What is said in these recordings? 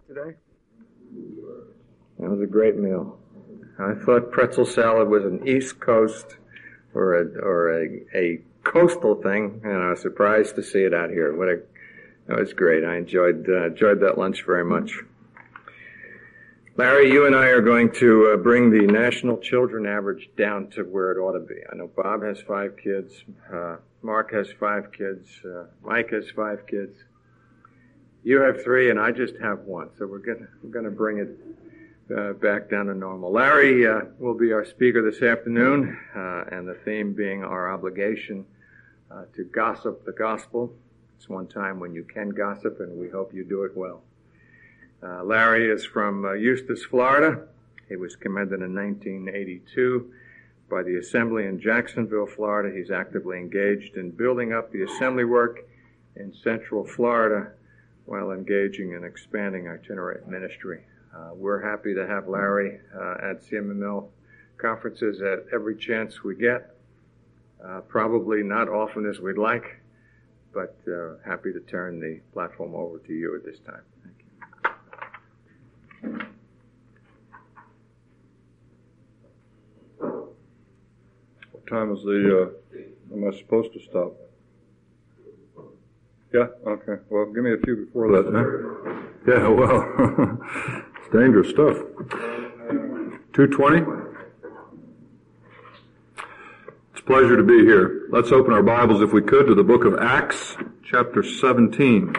Today? That was a great meal. I thought pretzel salad was an East Coast or a coastal thing, and I was surprised to see it out here. That was great. I enjoyed that lunch very much. Larry, you and I are going to bring the national children average down to where it ought to be. I know Bob has 5 kids, Mark has 5 kids, Mike has 5 kids. You have 3, and I just have 1. So we're gonna bring it back down to normal. Larry will be our speaker this afternoon, and the theme being our obligation to gossip the gospel. It's one time when you can gossip, and we hope you do it well. Larry is from Eustis, Florida. He was commended in 1982 by the Assembly in Jacksonville, Florida. He's actively engaged in building up the assembly work in Central Florida while engaging in expanding itinerant ministry. We're happy to have Larry at CMML conferences at every chance we get. Probably not often as we'd like, but happy to turn the platform over to you at this time. Thank you. What time is am I supposed to stop? Yeah? Okay. Well, give me a few before that, then. Yeah, well, it's dangerous stuff. 2:20? It's a pleasure to be here. Let's open our Bibles, if we could, to the book of Acts, chapter 17.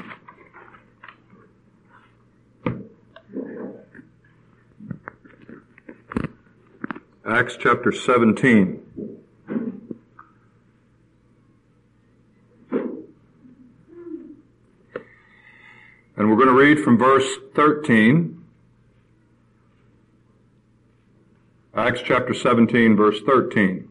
Acts chapter 17. And we're going to read from verse 13. Acts chapter 17, verse 13.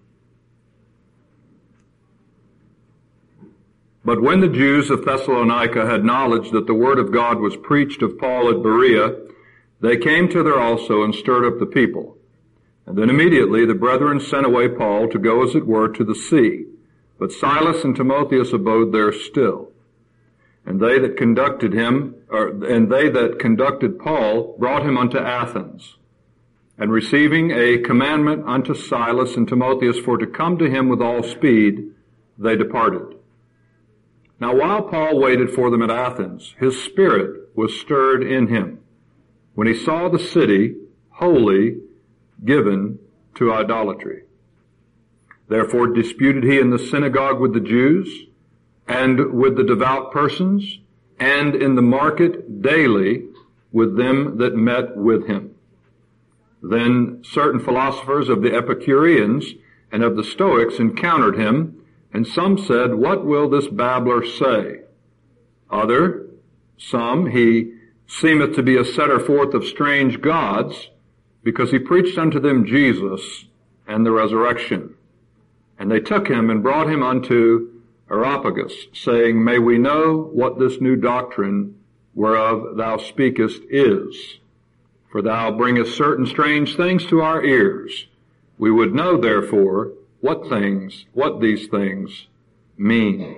But when the Jews of Thessalonica had knowledge that the word of God was preached of Paul at Berea, they came thither also and stirred up the people. And then immediately the brethren sent away Paul to go, as it were, to the sea. But Silas and Timotheus abode there still. And they that conducted Paul brought him unto Athens. And receiving a commandment unto Silas and Timotheus for to come to him with all speed, they departed. Now while Paul waited for them at Athens, his spirit was stirred in him, when he saw the city wholly given to idolatry. Therefore disputed he in the synagogue with the Jews, and with the devout persons, and in the market daily with them that met with him. Then certain philosophers of the Epicureans and of the Stoics encountered him, and some said, What will this babbler say? Some, he seemeth to be a setter forth of strange gods, because he preached unto them Jesus and the resurrection. And they took him and brought him unto Areopagus, saying, May we know what this new doctrine whereof thou speakest is? For thou bringest certain strange things to our ears. We would know, therefore, what these things mean.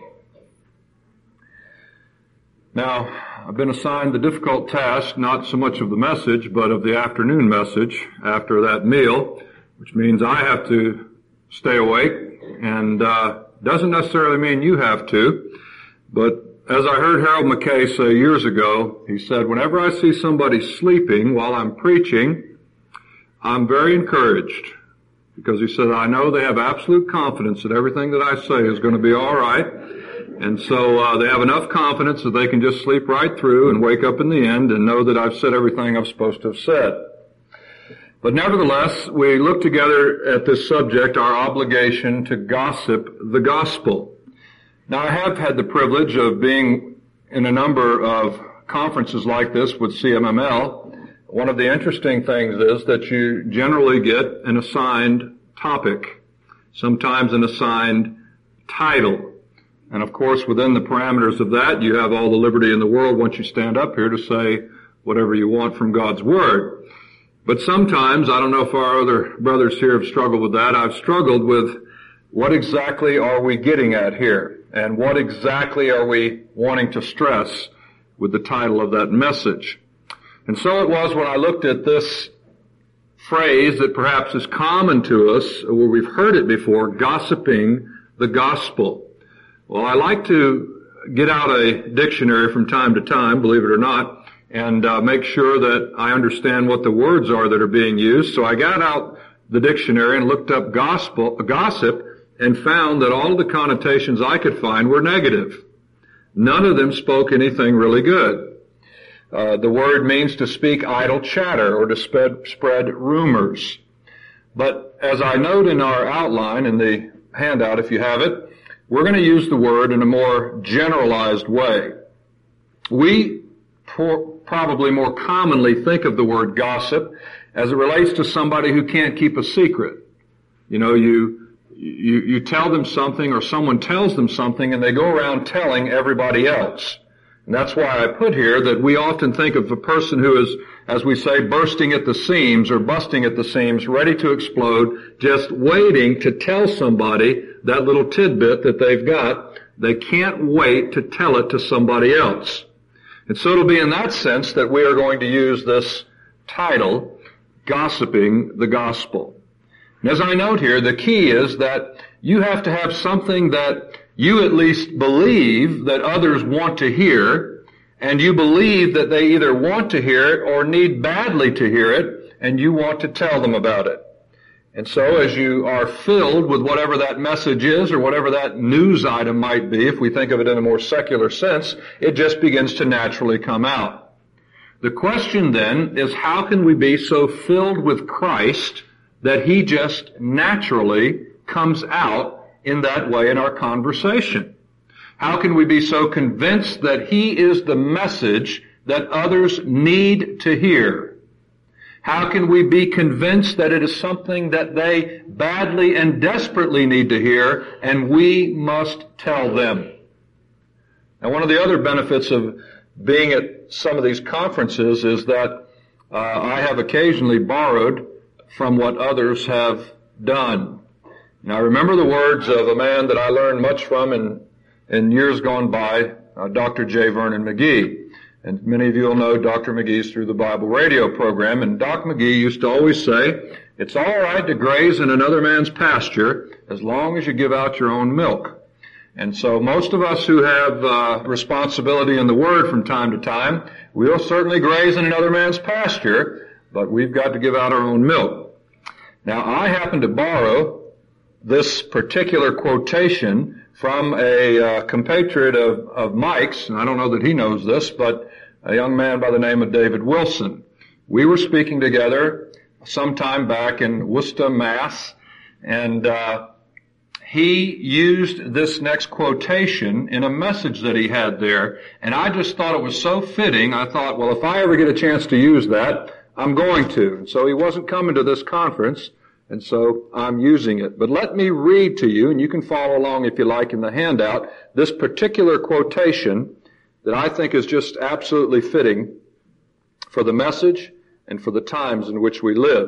Now, I've been assigned the difficult task, not so much of the message, but of the afternoon message after that meal, which means I have to stay awake, and doesn't necessarily mean you have to. But as I heard Harold McKay say years ago, he said, whenever I see somebody sleeping while I'm preaching, I'm very encouraged. Because he said, I know they have absolute confidence that everything that I say is going to be all right. And so they have enough confidence that they can just sleep right through and wake up in the end and know that I've said everything I'm supposed to have said. But nevertheless, we look together at this subject, our obligation to gossip the gospel. Now, I have had the privilege of being in a number of conferences like this with CMML. One of the interesting things is that you generally get an assigned topic, sometimes an assigned title. And of course, within the parameters of that, you have all the liberty in the world once you stand up here to say whatever you want from God's Word. But sometimes, I don't know if our other brothers here have struggled with that, I've struggled with what exactly are we getting at here? And what exactly are we wanting to stress with the title of that message? And so it was when I looked at this phrase that perhaps is common to us, where we've heard it before, gossiping the gospel. Well, I like to get out a dictionary from time to time, believe it or not, and make sure that I understand what the words are that are being used. So I got out the dictionary and looked up gossip and found that all of the connotations I could find were negative. None of them spoke anything really good. The word means to speak idle chatter or to spread rumors. But as I note in our outline, in the handout if you have it, we're going to use the word in a more generalized way. We probably more commonly think of the word gossip as it relates to somebody who can't keep a secret. You know, you tell them something or someone tells them something and they go around telling everybody else. And that's why I put here that we often think of a person who is, as we say, bursting at the seams or busting at the seams, ready to explode, just waiting to tell somebody that little tidbit that they've got. They can't wait to tell it to somebody else. And so it'll be in that sense that we are going to use this title, Gossiping the Gospel. And as I note here, the key is that you have to have something that you at least believe that others want to hear, and you believe that they either want to hear it or need badly to hear it, and you want to tell them about it. And so as you are filled with whatever that message is or whatever that news item might be, if we think of it in a more secular sense, it just begins to naturally come out. The question then is, how can we be so filled with Christ that He just naturally comes out in that way in our conversation? How can we be so convinced that He is the message that others need to hear? How can we be convinced that it is something that they badly and desperately need to hear, and we must tell them? Now, one of the other benefits of being at some of these conferences is that I have occasionally borrowed from what others have done. Now, I remember the words of a man that I learned much from in years gone by, Dr. J. Vernon McGee. And many of you will know Dr. McGee's Through the Bible radio program. And Doc McGee used to always say, it's all right to graze in another man's pasture as long as you give out your own milk. And so most of us who have responsibility in the Word from time to time, we'll certainly graze in another man's pasture, but we've got to give out our own milk. Now, I happen to borrow this particular quotation from a compatriot of Mike's, and I don't know that he knows this, but a young man by the name of David Wilson. We were speaking together sometime back in Worcester, Mass, and he used this next quotation in a message that he had there, and I just thought it was so fitting. I thought, well, if I ever get a chance to use that, I'm going to. And so he wasn't coming to this conference, and so I'm using it. But let me read to you, and you can follow along if you like in the handout, this particular quotation that I think is just absolutely fitting for the message and for the times in which we live.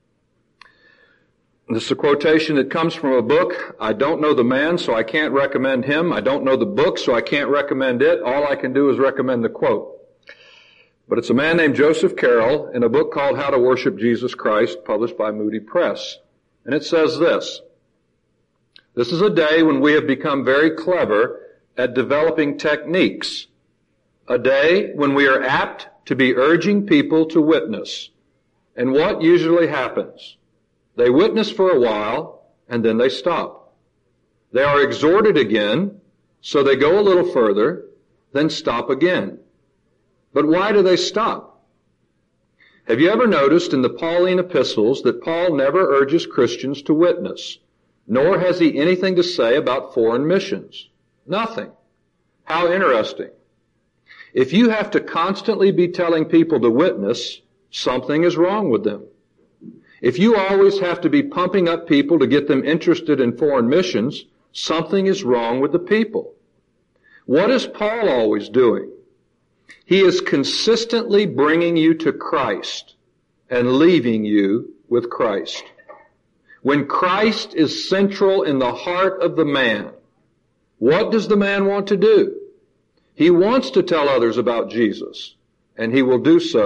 This is a quotation that comes from a book. I don't know the man, so I can't recommend him. I don't know the book, so I can't recommend it. All I can do is recommend the quote. But it's a man named Joseph Carroll in a book called How to Worship Jesus Christ, published by Moody Press. And it says this: this is a day when we have become very clever at developing techniques. A day when we are apt to be urging people to witness. And what usually happens? They witness for a while, and then they stop. They are exhorted again, so they go a little further, then stop again. But why do they stop? Have you ever noticed in the Pauline epistles that Paul never urges Christians to witness, nor has he anything to say about foreign missions? Nothing. How interesting. If you have to constantly be telling people to witness, something is wrong with them. If you always have to be pumping up people to get them interested in foreign missions, something is wrong with the people. What is Paul always doing? He is consistently bringing you to Christ and leaving you with Christ. When Christ is central in the heart of the man, what does the man want to do? He wants to tell others about Jesus, and he will do so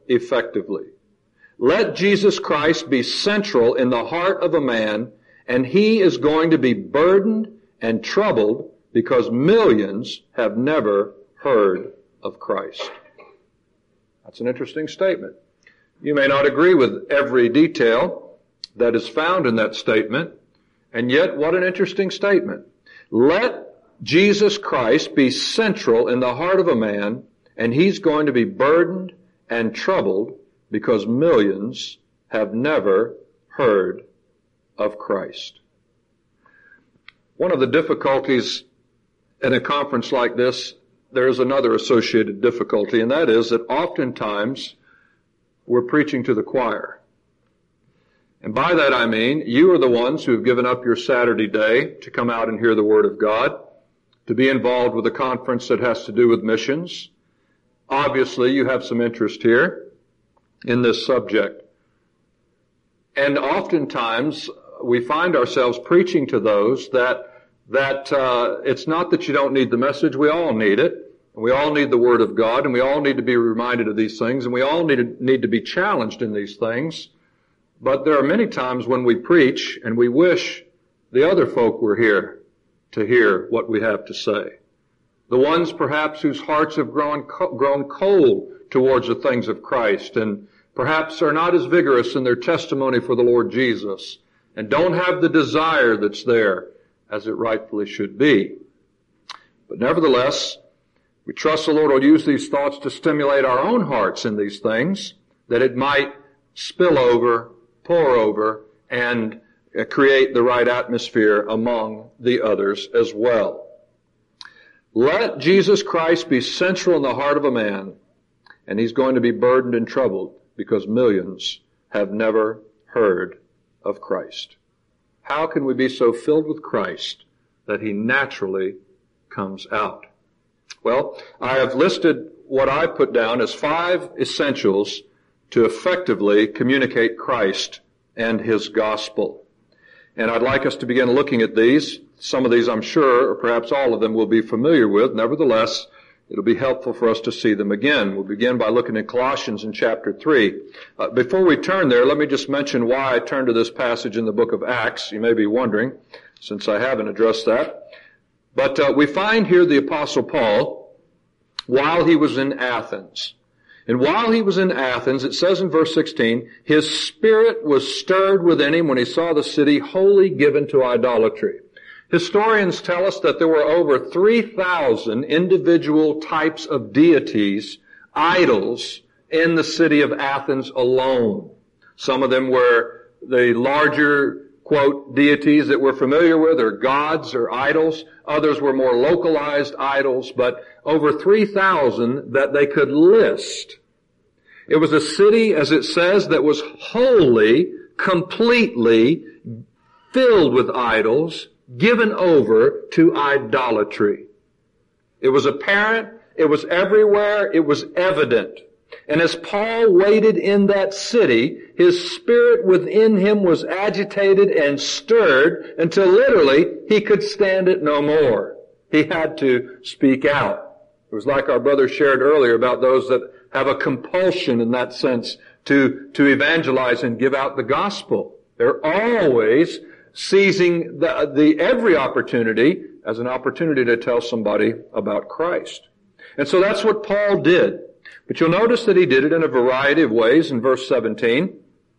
effectively. Let Jesus Christ be central in the heart of a man, and he is going to be burdened and troubled because millions have never heard of Christ. That's an interesting statement. You may not agree with every detail that is found in that statement, and yet what an interesting statement. Let Jesus Christ be central in the heart of a man, and he's going to be burdened and troubled because millions have never heard of Christ. One of the difficulties in a conference like this, there is another associated difficulty, and that is that oftentimes we're preaching to the choir. And by that I mean, you are the ones who have given up your Saturday day to come out and hear the Word of God, to be involved with a conference that has to do with missions. Obviously, you have some interest here in this subject. And oftentimes, we find ourselves preaching to those that it's not that you don't need the message, we all need it. We all need the Word of God, and we all need to be reminded of these things, and we all need to be challenged in these things. But there are many times when we preach, and we wish the other folk were here to hear what we have to say. The ones perhaps whose hearts have grown cold towards the things of Christ, and perhaps are not as vigorous in their testimony for the Lord Jesus, and don't have the desire that's there as it rightfully should be. But nevertheless, we trust the Lord will use these thoughts to stimulate our own hearts in these things, that it might spill over, pour over, and create the right atmosphere among the others as well. Let Jesus Christ be central in the heart of a man, and he's going to be burdened and troubled because millions have never heard of Christ. How can we be so filled with Christ that he naturally comes out? Well, I have listed what I put down as 5 essentials to effectively communicate Christ and his gospel. And I'd like us to begin looking at these. Some of these I'm sure, or perhaps all of them, we'll be familiar with. Nevertheless, it'll be helpful for us to see them again. We'll begin by looking at Colossians in chapter 3. Before we turn there, let me just mention why I turned to this passage in the book of Acts. You may be wondering, since I haven't addressed that. But we find here the Apostle Paul while he was in Athens. And while he was in Athens, it says in verse 16, his spirit was stirred within him when he saw the city wholly given to idolatry. Historians tell us that there were over 3,000 individual types of deities, idols, in the city of Athens alone. Some of them were the larger, quote, deities that we're familiar with, or gods or idols. Others were more localized idols, but over 3,000 that they could list. It was a city, as it says, that was wholly, completely filled with idols, given over to idolatry. It was apparent, it was everywhere, it was evident. And as Paul waited in that city, his spirit within him was agitated and stirred until literally he could stand it no more. He had to speak out. It was like our brother shared earlier about those that have a compulsion in that sense to evangelize and give out the gospel. They're always seizing the every opportunity as an opportunity to tell somebody about Christ. And so that's what Paul did. But you'll notice that he did it in a variety of ways in verse 17.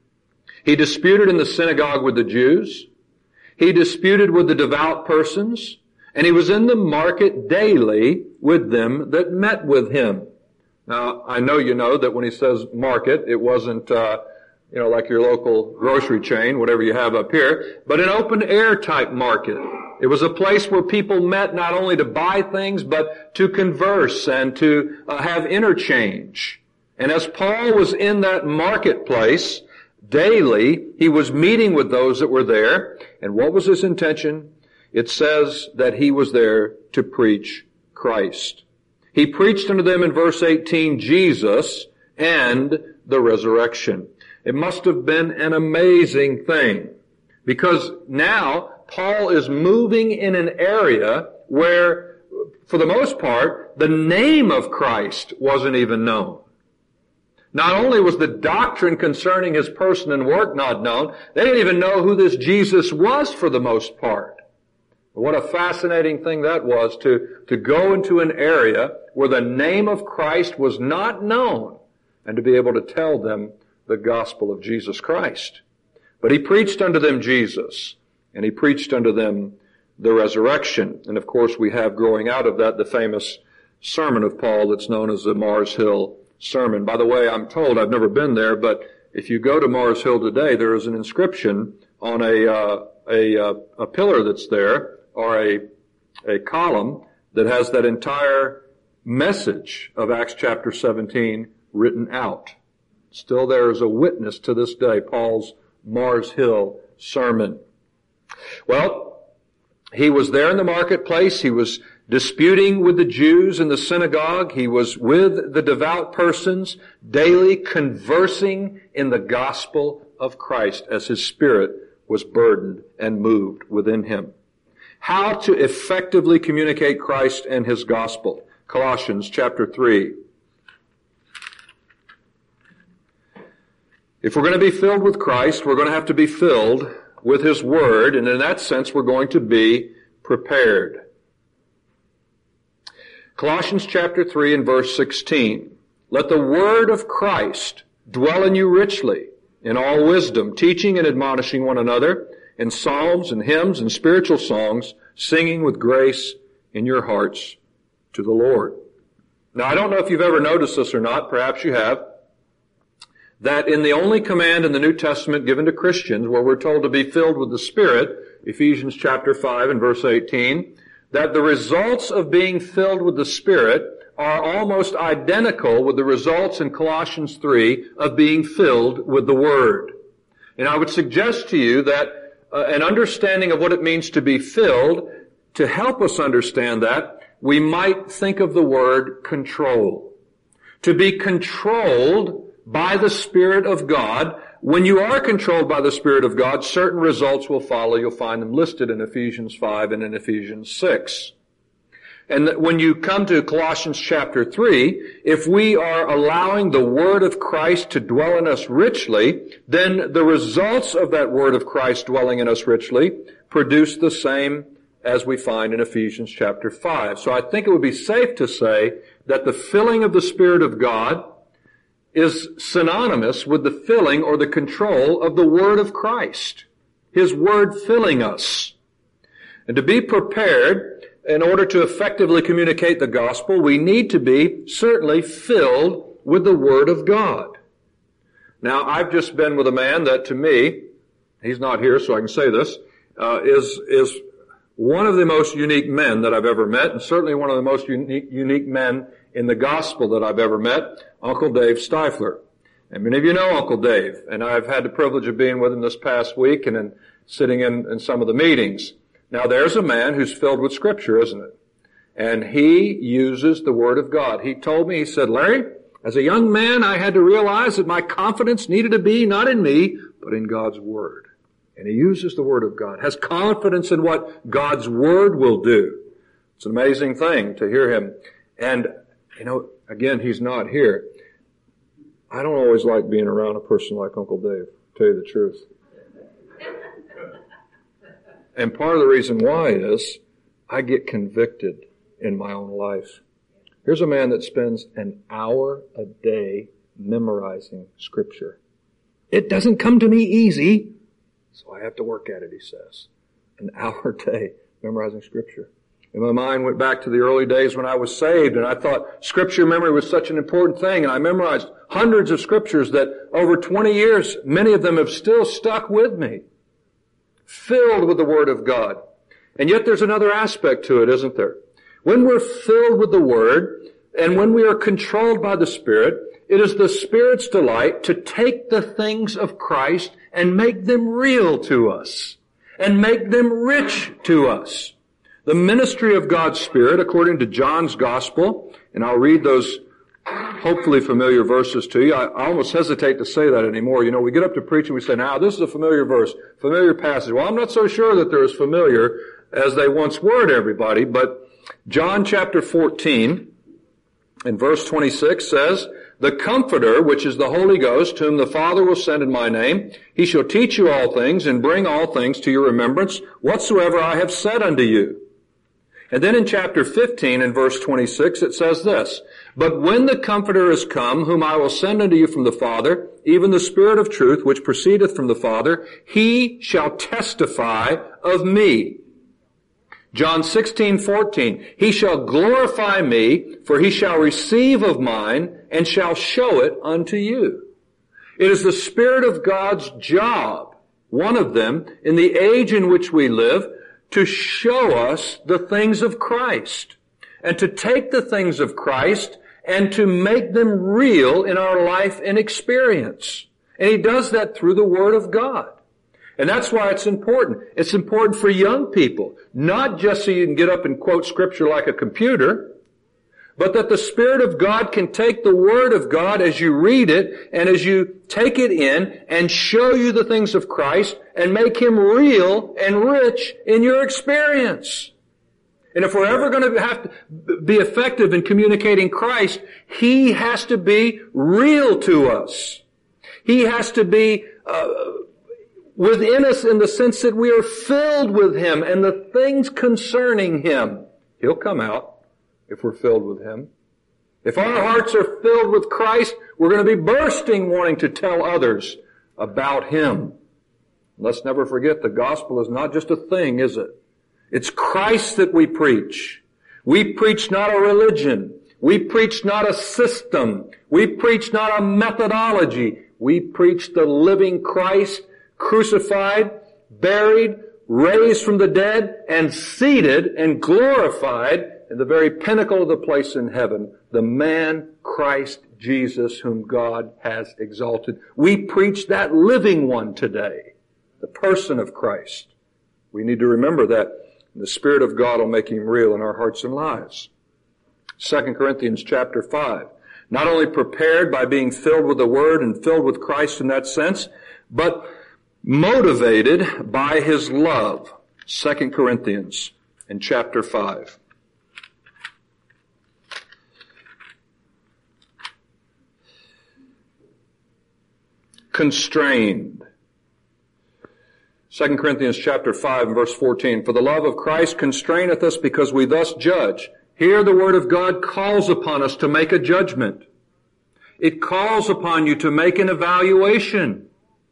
He disputed in the synagogue with the Jews. He disputed with the devout persons. And he was in the market daily with them that met with him. Now, I know you know that when he says market, it wasn't, like your local grocery chain, whatever you have up here, but an open air type market. It was a place where people met not only to buy things, but to converse and to have interchange. And as Paul was in that marketplace daily, he was meeting with those that were there. And what was his intention? It says that he was there to preach Christ. He preached unto them in verse 18, Jesus and the resurrection. It must have been an amazing thing, because now Paul is moving in an area where, for the most part, the name of Christ wasn't even known. Not only was the doctrine concerning his person and work not known, they didn't even know who this Jesus was for the most part. What a fascinating thing that was to go into an area where the name of Christ was not known and to be able to tell them the gospel of Jesus Christ. But he preached unto them Jesus, and he preached unto them the resurrection. And of course we have growing out of that the famous sermon of Paul that's known as the Mars Hill Sermon. By the way, I'm told, I've never been there, but if you go to Mars Hill today, there is an inscription on a pillar that's there, or a column that has that entire message of Acts chapter 17 written out. Still there is a witness to this day, Paul's Mars Hill sermon. Well, he was there in the marketplace. He was disputing with the Jews in the synagogue. He was with the devout persons, daily conversing in the gospel of Christ as his spirit was burdened and moved within him. How to effectively communicate Christ and his gospel. Colossians chapter 3. If we're going to be filled with Christ, we're going to have to be filled with his word, and in that sense we're going to be prepared. Colossians chapter 3 and verse 16. Let the word of Christ dwell in you richly, in all wisdom, teaching and admonishing one another, in psalms and hymns and spiritual songs, singing with grace in your hearts to the Lord. Now, I don't know if you've ever noticed this or not, perhaps you have, that in the only command in the New Testament given to Christians, where we're told to be filled with the Spirit, Ephesians chapter 5 and verse 18, that the results of being filled with the Spirit are almost identical with the results in Colossians 3 of being filled with the Word. And I would suggest to you that an understanding of what it means to be filled, to help us understand that, we might think of the word control. To be controlled by the Spirit of God. When you are controlled by the Spirit of God, certain results will follow. You'll find them listed in Ephesians 5 and in Ephesians 6. And when you come to Colossians chapter 3, if we are allowing the Word of Christ to dwell in us richly, then the results of that Word of Christ dwelling in us richly produce the same as we find in Ephesians chapter 5. So I think it would be safe to say that the filling of the Spirit of God is synonymous with the filling or the control of the Word of Christ. His Word filling us. And to be prepared, in order to effectively communicate the gospel, we need to be certainly filled with the Word of God. Now, I've just been with a man that to me, he's not here so I can say this, is one of the most unique men that I've ever met, and certainly one of the most unique men in the gospel that I've ever met, Uncle Dave Stifler. And many of you know Uncle Dave, and I've had the privilege of being with him this past week and then sitting in some of the meetings. Now there's a man who's filled with Scripture, isn't it? And he uses the Word of God. He told me, he said, Larry, as a young man, I had to realize that my confidence needed to be not in me, but in God's Word. And he uses the Word of God, has confidence in what God's Word will do. It's an amazing thing to hear him. And, again, he's not here. I don't always like being around a person like Uncle Dave, to tell you the truth. And part of the reason why is I get convicted in my own life. Here's a man that spends an hour a day memorizing Scripture. It doesn't come to me easy, so I have to work at it, he says. An hour a day memorizing Scripture. And my mind went back to the early days when I was saved, and I thought Scripture memory was such an important thing, and I memorized hundreds of Scriptures that over 20 years, many of them have still stuck with me. Filled with the Word of God. And yet there's another aspect to it, isn't there? When we're filled with the Word, and when we are controlled by the Spirit, it is the Spirit's delight to take the things of Christ and make them real to us, and make them rich to us. The ministry of God's Spirit, according to John's Gospel, and I'll read those hopefully familiar verses to you. I almost hesitate to say that anymore. We get up to preach and we say, now, this is a familiar verse, familiar passage. Well, I'm not so sure that they're as familiar as they once were to everybody, but John chapter 14 and verse 26 says, The Comforter, which is the Holy Ghost, whom the Father will send in my name, he shall teach you all things and bring all things to your remembrance, whatsoever I have said unto you. And then in chapter 15 and verse 26 it says this, But when the Comforter is come, whom I will send unto you from the Father, even the Spirit of truth, which proceedeth from the Father, he shall testify of me. John 16:14, He shall glorify me, for he shall receive of mine, and shall show it unto you. It is the Spirit of God's job, one of them, in the age in which we live, to show us the things of Christ, and to take the things of Christ and to make them real in our life and experience. And he does that through the Word of God. And that's why it's important. It's important for young people, not just so you can get up and quote Scripture like a computer, but that the Spirit of God can take the Word of God as you read it and as you take it in and show you the things of Christ and make Him real and rich in your experience. And if we're ever going to have to be effective in communicating Christ, He has to be real to us. He has to be within us in the sense that we are filled with Him and the things concerning Him. He'll come out if we're filled with Him. If our hearts are filled with Christ, we're going to be bursting wanting to tell others about Him. Let's never forget the gospel is not just a thing, is it? It's Christ that we preach. We preach not a religion. We preach not a system. We preach not a methodology. We preach the living Christ, crucified, buried, raised from the dead, and seated and glorified in the very pinnacle of the place in heaven, the man Christ Jesus whom God has exalted. We preach that living one today, the person of Christ. We need to remember that. The Spirit of God will make Him real in our hearts and lives. 2 Corinthians chapter 5. Not only prepared by being filled with the Word and filled with Christ in that sense, but motivated by His love. 2 Corinthians in chapter 5. Constrained. 2 Corinthians chapter 5 and verse 14. For the love of Christ constraineth us because we thus judge. Here the Word of God calls upon us to make a judgment. It calls upon you to make an evaluation,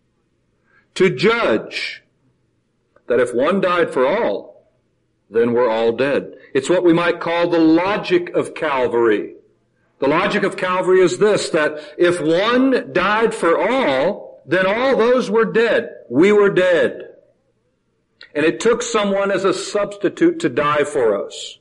to judge that if one died for all, then we're all dead. It's what we might call the logic of Calvary. The logic of Calvary is this, that if one died for all, then all those were dead. We were dead. And it took someone as a substitute to die for us.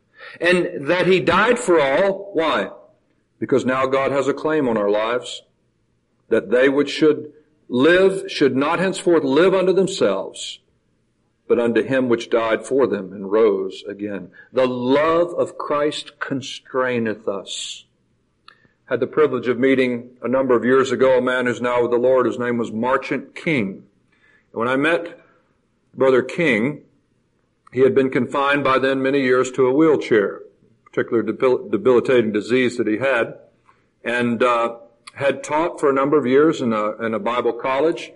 And that He died for all, why? Because now God has a claim on our lives. That they which should live should not henceforth live unto themselves, but unto Him which died for them and rose again. The love of Christ constraineth us. Had the privilege of meeting a number of years ago a man who's now with the Lord. His name was Marchant King. And when I met Brother King, he had been confined by then many years to a wheelchair, particular debilitating disease that he had, and had taught for a number of years in a Bible college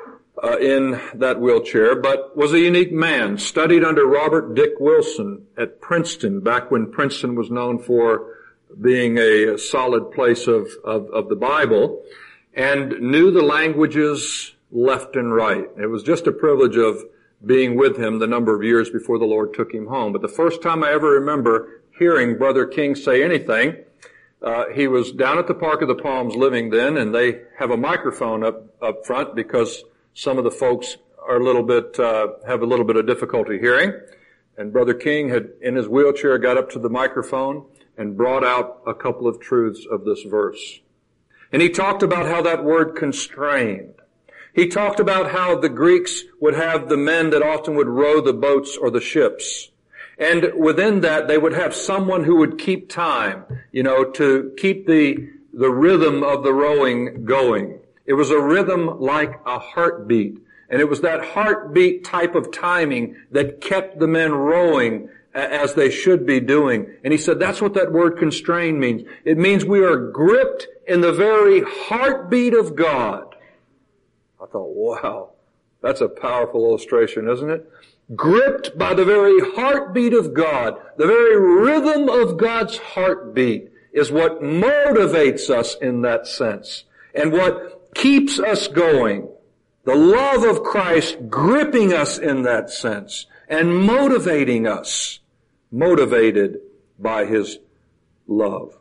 in that wheelchair, but was a unique man. Studied under Robert Dick Wilson at Princeton, back when Princeton was known for being a solid place of the Bible, and knew the languages left and right. It was just a privilege of being with him the number of years before the Lord took him home. But the first time I ever remember hearing Brother King say anything, he was down at the Park of the Palms living then, and they have a microphone up front because some of the folks are have a little bit of difficulty hearing. And Brother King had, in his wheelchair, got up to the microphone and brought out a couple of truths of this verse. And he talked about how that word constrained. He talked about how the Greeks would have the men that often would row the boats or the ships. And within that, they would have someone who would keep time, to keep the rhythm of the rowing going. It was a rhythm like a heartbeat. And it was that heartbeat type of timing that kept the men rowing as they should be doing. And he said that's what that word constrain means. It means we are gripped in the very heartbeat of God. I thought, wow, that's a powerful illustration, isn't it? Gripped by the very heartbeat of God, the very rhythm of God's heartbeat is what motivates us in that sense and what keeps us going. The love of Christ gripping us in that sense and motivating us, motivated by His love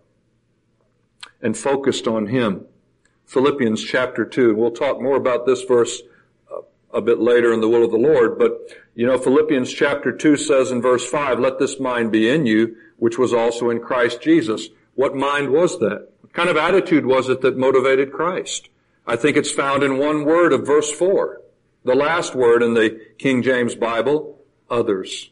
and focused on Him. Philippians chapter 2. We'll talk more about this verse a bit later in the will of the Lord, but Philippians chapter 2 says in verse 5, let this mind be in you, which was also in Christ Jesus. What mind was that? What kind of attitude was it that motivated Christ? I think it's found in one word of verse 4. The last word in the King James Bible, others.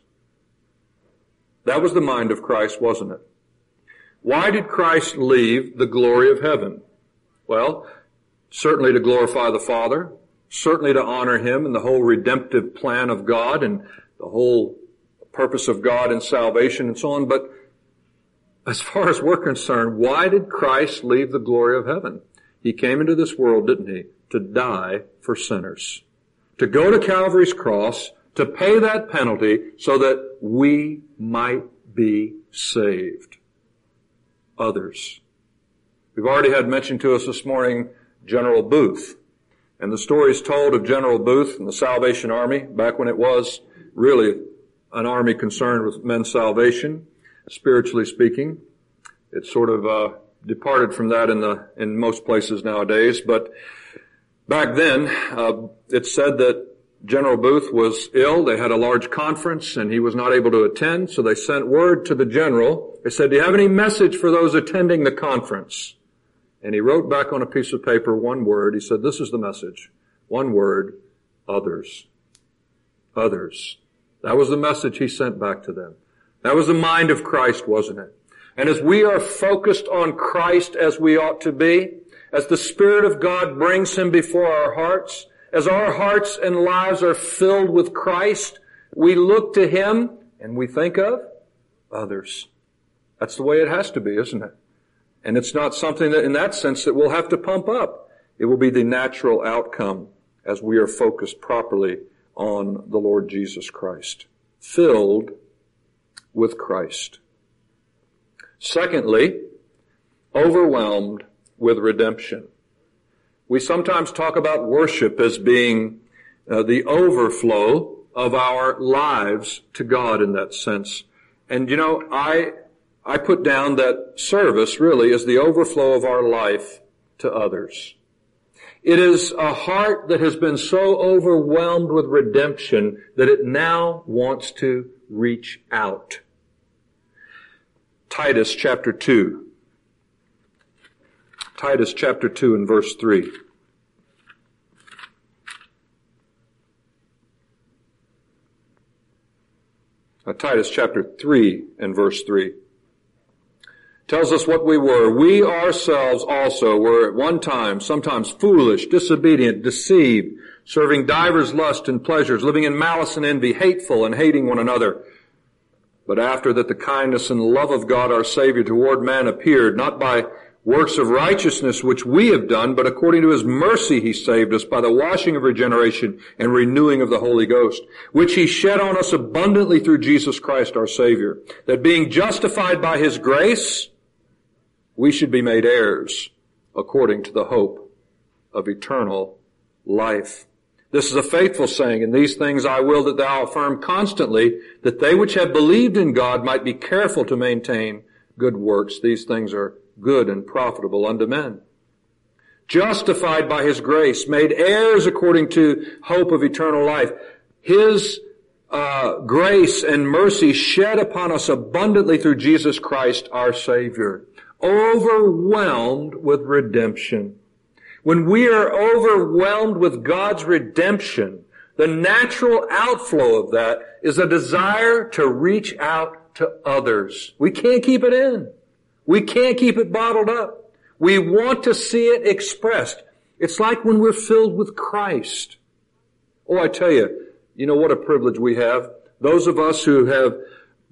That was the mind of Christ, wasn't it? Why did Christ leave the glory of heaven? Well, certainly to glorify the Father, certainly to honor Him and the whole redemptive plan of God and the whole purpose of God in salvation and so on. But as far as we're concerned, why did Christ leave the glory of heaven? He came into this world, didn't He? To die for sinners. To go to Calvary's cross, to pay that penalty so that we might be saved. Others. We've already had mentioned to us this morning General Booth. And the story is told of General Booth and the Salvation Army back when it was really an army concerned with men's salvation, spiritually speaking. It sort of departed from that in most places nowadays. But back then, it's said that General Booth was ill. They had a large conference and he was not able to attend. So they sent word to the general. They said, do you have any message for those attending the conference? And he wrote back on a piece of paper one word. He said, this is the message. One word, others. Others. That was the message he sent back to them. That was the mind of Christ, wasn't it? And as we are focused on Christ as we ought to be, as the Spirit of God brings Him before our hearts, as our hearts and lives are filled with Christ, we look to Him and we think of others. That's the way it has to be, isn't it? And it's not something that, in that sense, that we'll have to pump up. It will be the natural outcome as we are focused properly on the Lord Jesus Christ. Filled with Christ. Secondly, overwhelmed with redemption. We sometimes talk about worship as being the overflow of our lives to God in that sense. And I put down that service really is the overflow of our life to others. It is a heart that has been so overwhelmed with redemption that it now wants to reach out. Titus chapter 2. Titus chapter 2 and verse 3. Titus chapter 3 and verse 3. Tells us what we were. We ourselves also were at one time, sometimes foolish, disobedient, deceived, serving divers lusts and pleasures, living in malice and envy, hateful and hating one another. But after that the kindness and love of God our Savior toward man appeared, not by works of righteousness which we have done, but according to His mercy He saved us by the washing of regeneration and renewing of the Holy Ghost, which He shed on us abundantly through Jesus Christ our Savior, that being justified by His grace, we should be made heirs according to the hope of eternal life. This is a faithful saying, and these things I will that thou affirm constantly, that they which have believed in God might be careful to maintain good works. These things are good and profitable unto men. Justified by His grace, made heirs according to hope of eternal life. His grace and mercy shed upon us abundantly through Jesus Christ our Savior. Overwhelmed with redemption. When we are overwhelmed with God's redemption, the natural outflow of that is a desire to reach out to others. We can't keep it in. We can't keep it bottled up. We want to see it expressed. It's like when we're filled with Christ. Oh, I tell you, you know what a privilege we have. Those of us who have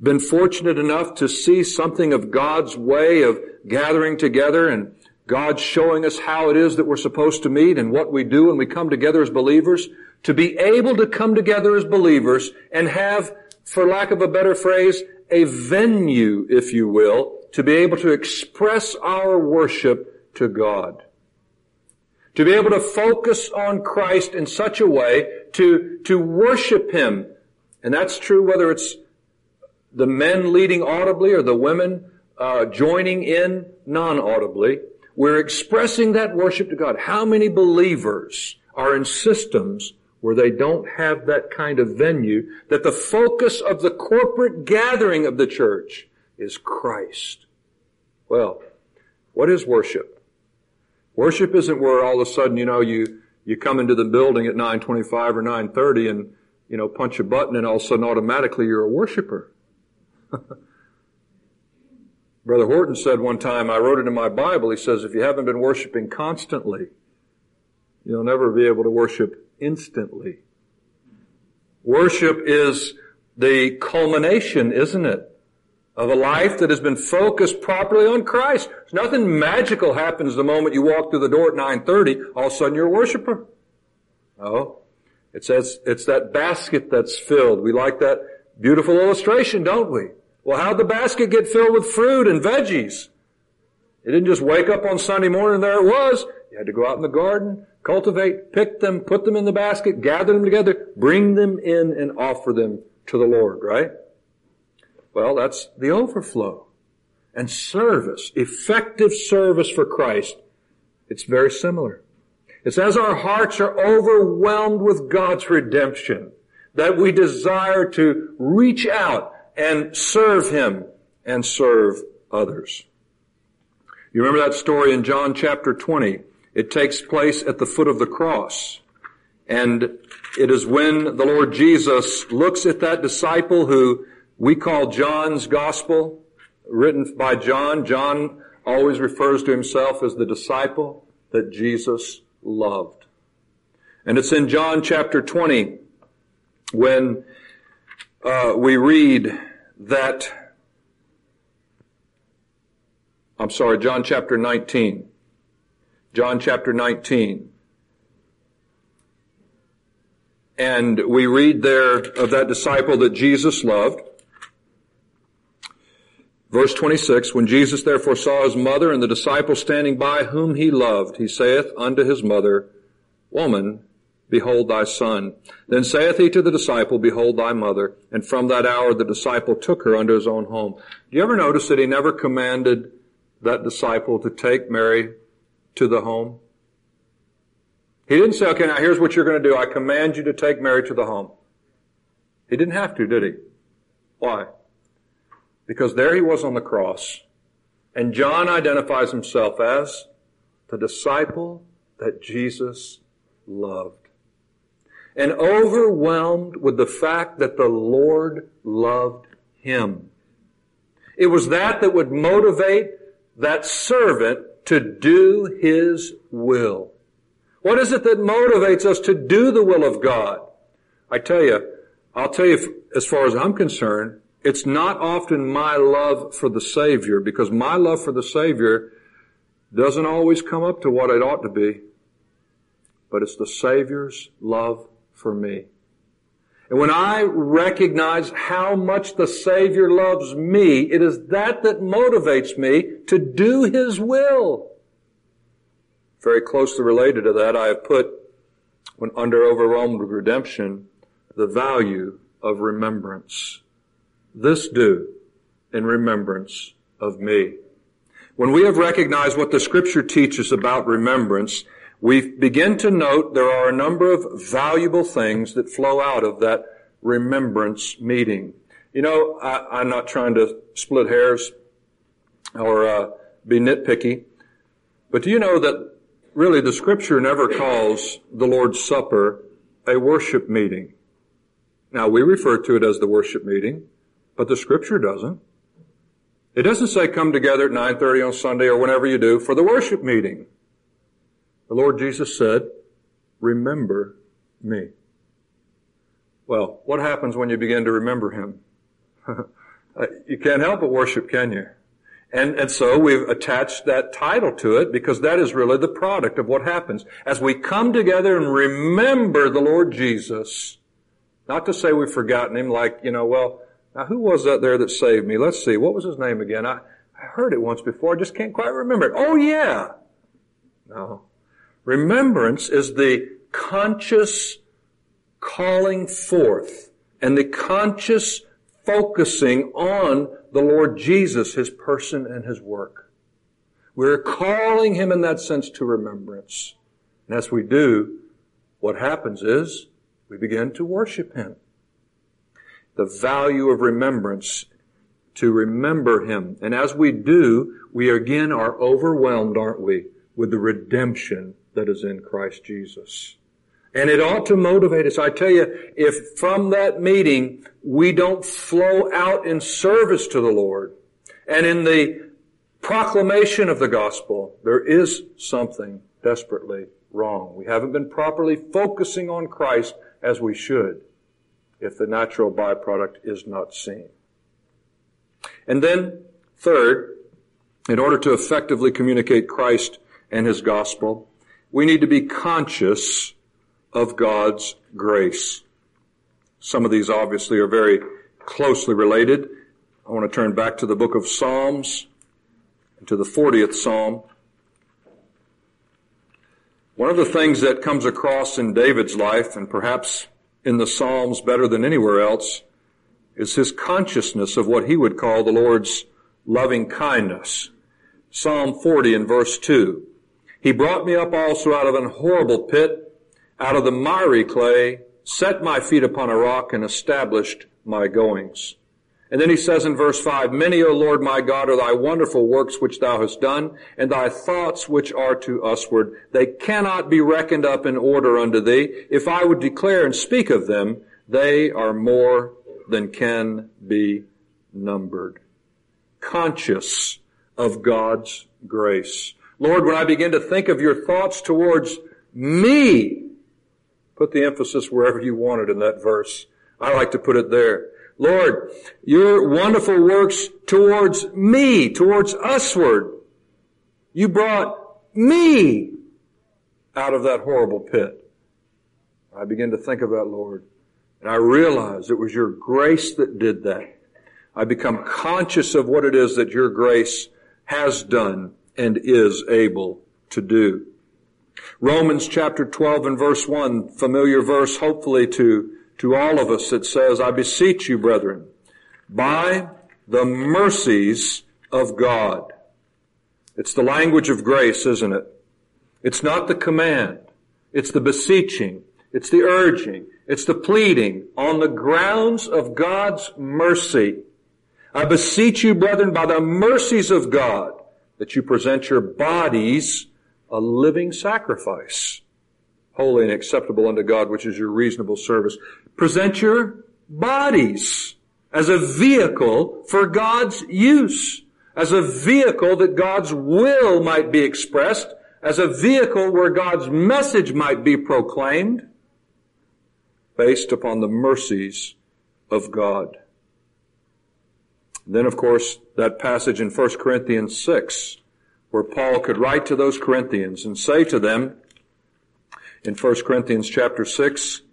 been fortunate enough to see something of God's way of gathering together and God showing us how it is that we're supposed to meet and what we do when we come together as believers, to be able to come together as believers and have, for lack of a better phrase, a venue, if you will, to be able to express our worship to God. To be able to focus on Christ in such a way to worship Him. And that's true whether it's the men leading audibly or the women joining in non-audibly. We're expressing that worship to God. How many believers are in systems where they don't have that kind of venue, that the focus of the corporate gathering of the church is Christ? Well, what is worship? Worship isn't where all of a sudden, you come into the building at 9:25 or 9:30 and, punch a button and all of a sudden automatically you're a worshiper. Brother Horton said one time, I wrote it in my Bible, he says, if you haven't been worshiping constantly, you'll never be able to worship instantly. Worship is the culmination, isn't it, of a life that has been focused properly on Christ. There's nothing magical happens the moment you walk through the door at 9:30, all of a sudden you're a worshiper. No. It's that basket that's filled. We like that beautiful illustration, don't we? Well, how'd the basket get filled with fruit and veggies? It didn't just wake up on Sunday morning and there it was. You had to go out in the garden, cultivate, pick them, put them in the basket, gather them together, bring them in and offer them to the Lord, right? Well, that's the overflow. And service, effective service for Christ, it's very similar. It's as our hearts are overwhelmed with God's redemption that we desire to reach out and serve Him and serve others. You remember that story in John chapter 20? It takes place at the foot of the cross. And it is when the Lord Jesus looks at that disciple who we call John's gospel, written by John. John always refers to himself as the disciple that Jesus loved. And it's in John chapter 20 when we read that, John chapter 19. John chapter 19. And we read there of that disciple that Jesus loved. Verse 26, when Jesus therefore saw his mother and the disciple standing by whom he loved, he saith unto his mother, Woman, behold thy son. Then saith he to the disciple, Behold thy mother. And from that hour the disciple took her unto his own home. Do you ever notice that he never commanded that disciple to take Mary to the home? He didn't say, okay, now here's what you're going to do. I command you to take Mary to the home. He didn't have to, did he? Why? Because there he was on the cross. And John identifies himself as the disciple that Jesus loved. And overwhelmed with the fact that the Lord loved him. It was that would motivate that servant to do His will. What is it that motivates us to do the will of God? I'll tell you, as far as I'm concerned, it's not often my love for the Savior, because my love for the Savior doesn't always come up to what it ought to be, but it's the Savior's love for me. And when I recognize how much the Savior loves me, it is that motivates me to do His will. Very closely related to that, I have put, when under overwhelmed with redemption, the value of remembrance. This do in remembrance of me. When we have recognized what the Scripture teaches about remembrance, we begin to note there are a number of valuable things that flow out of that remembrance meeting. I'm not trying to split hairs or be nitpicky, but do you know that really the Scripture never calls the Lord's Supper a worship meeting? Now, we refer to it as the worship meeting, but the Scripture doesn't. It doesn't say come together at 9:30 on Sunday or whenever you do for the worship meeting. The Lord Jesus said, remember me. Well, what happens when you begin to remember Him? You can't help but worship, can you? And so we've attached that title to it because that is really the product of what happens. As we come together and remember the Lord Jesus, not to say we've forgotten Him like, well, now who was that there that saved me? Let's see, what was His name again? I heard it once before, I just can't quite remember it. Oh yeah! No. Remembrance is the conscious calling forth and the conscious focusing on the Lord Jesus, His person and His work. We're calling Him in that sense to remembrance. And as we do, what happens is we begin to worship Him. The value of remembrance, to remember Him. And as we do, we again are overwhelmed, aren't we, with the redemption that is in Christ Jesus. And it ought to motivate us. I tell you, if from that meeting we don't flow out in service to the Lord and in the proclamation of the gospel, there is something desperately wrong. We haven't been properly focusing on Christ as we should if the natural byproduct is not seen. And then, third, in order to effectively communicate Christ and His gospel, we need to be conscious of God's grace. Some of these obviously are very closely related. I want to turn back to the book of Psalms and to the 40th Psalm. One of the things that comes across in David's life, and perhaps in the Psalms better than anywhere else, is his consciousness of what he would call the Lord's loving kindness. Psalm 40 and verse 2. He brought me up also out of an horrible pit, out of the miry clay, set my feet upon a rock, and established my goings. And then he says in verse 5, Many, O Lord my God, are thy wonderful works which thou hast done, and thy thoughts which are to usward. They cannot be reckoned up in order unto thee. If I would declare and speak of them, they are more than can be numbered. Conscious of God's grace. Lord, when I begin to think of your thoughts towards me, put the emphasis wherever you want it in that verse. I like to put it there. Lord, your wonderful works towards me, towards usward. You brought me out of that horrible pit. I begin to think of that, Lord, and I realize it was your grace that did that. I become conscious of what it is that your grace has done and is able to do. Romans chapter 12 and verse 1, familiar verse hopefully to all of us. It says, I beseech you, brethren, by the mercies of God. It's the language of grace, isn't it? It's not the command. It's the beseeching. It's the urging. It's the pleading on the grounds of God's mercy. I beseech you, brethren, by the mercies of God, that you present your bodies a living sacrifice, holy and acceptable unto God, which is your reasonable service. Present your bodies as a vehicle for God's use, as a vehicle that God's will might be expressed, as a vehicle where God's message might be proclaimed, based upon the mercies of God. Then, of course, that passage in 1 Corinthians 6, where Paul could write to those Corinthians and say to them in 1 Corinthians chapter 6,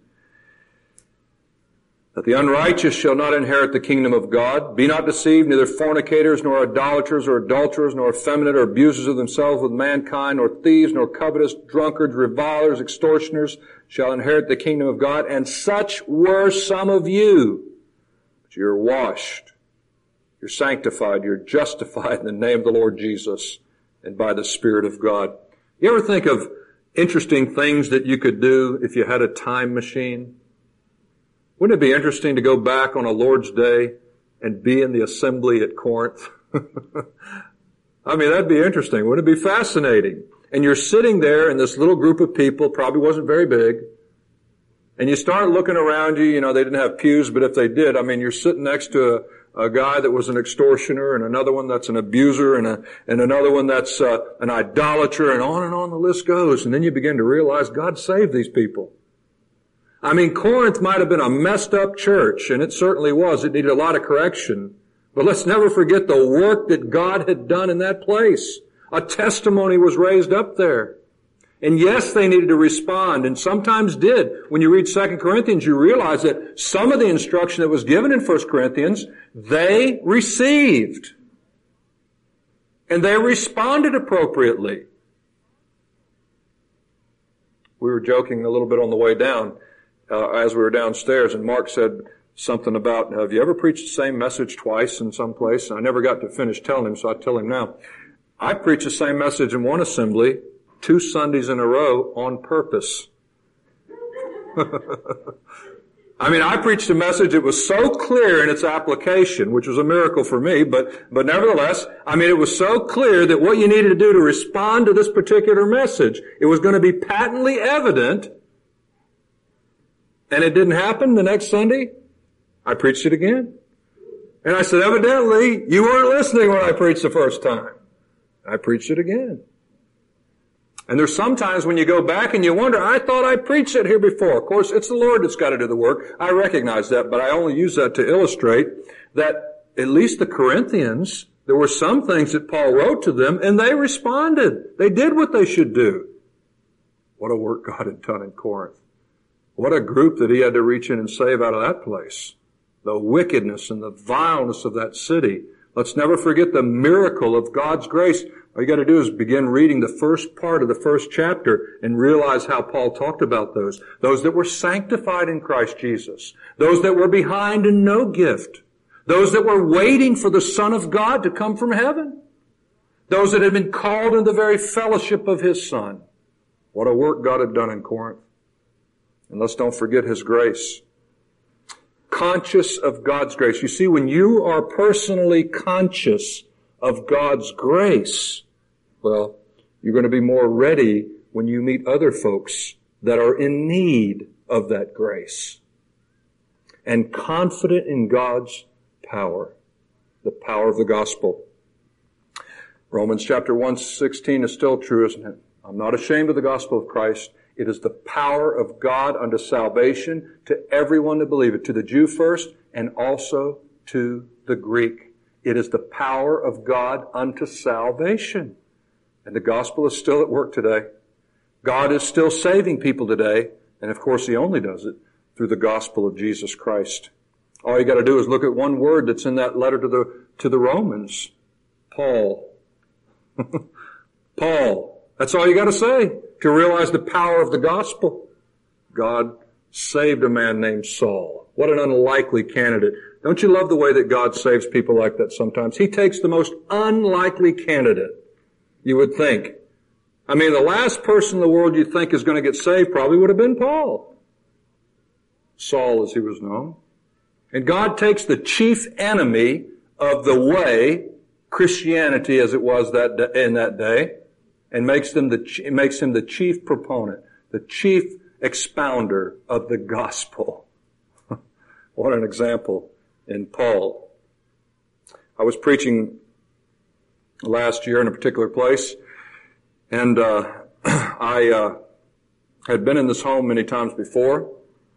that the unrighteous shall not inherit the kingdom of God. Be not deceived, neither fornicators, nor idolaters, or adulterers, nor effeminate, or abusers of themselves with mankind, nor thieves, nor covetous, drunkards, revilers, extortioners shall inherit the kingdom of God. And such were some of you. But you're washed, you're sanctified, you're justified in the name of the Lord Jesus and by the Spirit of God. You ever think of interesting things that you could do if you had a time machine? Wouldn't it be interesting to go back on a Lord's Day and be in the assembly at Corinth? I mean, that'd be interesting. Wouldn't it be fascinating? And you're sitting there in this little group of people, probably wasn't very big, and you start looking around you, you know, they didn't have pews, but if they did, I mean, you're sitting next to a guy that was an extortioner, and another one that's an abuser, and another one that's an idolater, and on the list goes. And then you begin to realize God saved these people. I mean, Corinth might have been a messed up church, and it certainly was. It needed a lot of correction. But let's never forget the work that God had done in that place. A testimony was raised up there. And yes, they needed to respond, and sometimes did. When you read 2 Corinthians, you realize that some of the instruction that was given in 1 Corinthians, they received. And they responded appropriately. We were joking a little bit on the way down as we were downstairs, and Mark said something about, have you ever preached the same message twice in some place? And I never got to finish telling him, so I tell him now. I preached the same message in one assembly 2 Sundays in a row on purpose. I mean, I preached a message that was so clear in its application, which was a miracle for me, but nevertheless, I mean, it was so clear that what you needed to do to respond to this particular message, it was going to be patently evident, and it didn't happen the next Sunday. I preached it again. And I said, evidently, you weren't listening when I preached the first time. I preached it again. And there's sometimes when you go back and you wonder, I thought I preached it here before. Of course, it's the Lord that's got to do the work. I recognize that, but I only use that to illustrate that at least the Corinthians, there were some things that Paul wrote to them, and they responded. They did what they should do. What a work God had done in Corinth. What a group that he had to reach in and save out of that place. The wickedness and the vileness of that city. Let's never forget the miracle of God's grace. All you got to do is begin reading the first part of the first chapter and realize how Paul talked about those. Those that were sanctified in Christ Jesus. Those that were behind in no gift. Those that were waiting for the Son of God to come from heaven. Those that had been called into the very fellowship of His Son. What a work God had done in Corinth. And let's don't forget His grace. Conscious of God's grace. You see, when you are personally conscious of God's grace, well, you're going to be more ready when you meet other folks that are in need of that grace. And confident in God's power, the power of the gospel. Romans chapter 1:16 is still true, isn't it? I'm not ashamed of the gospel of Christ. It is the power of God unto salvation to everyone that believeth, to the Jew first and also to the Greek. It is the power of God unto salvation. And the gospel is still at work today. God is still saving people today. And of course, He only does it through the gospel of Jesus Christ. All you got to do is look at one word that's in that letter to the Romans. Paul. Paul. That's all you got to say to realize the power of the gospel. God saved a man named Saul. What an unlikely candidate. Don't you love the way that God saves people like that sometimes? He takes the most unlikely candidate, you would think. I mean, the last person in the world you think is going to get saved probably would have been Paul. Saul, as he was known. And God takes the chief enemy of the way, Christianity as it was in that day, and makes him the chief proponent, the chief expounder of the gospel. What an example in Paul. I was preaching last year in a particular place, and I had been in this home many times before,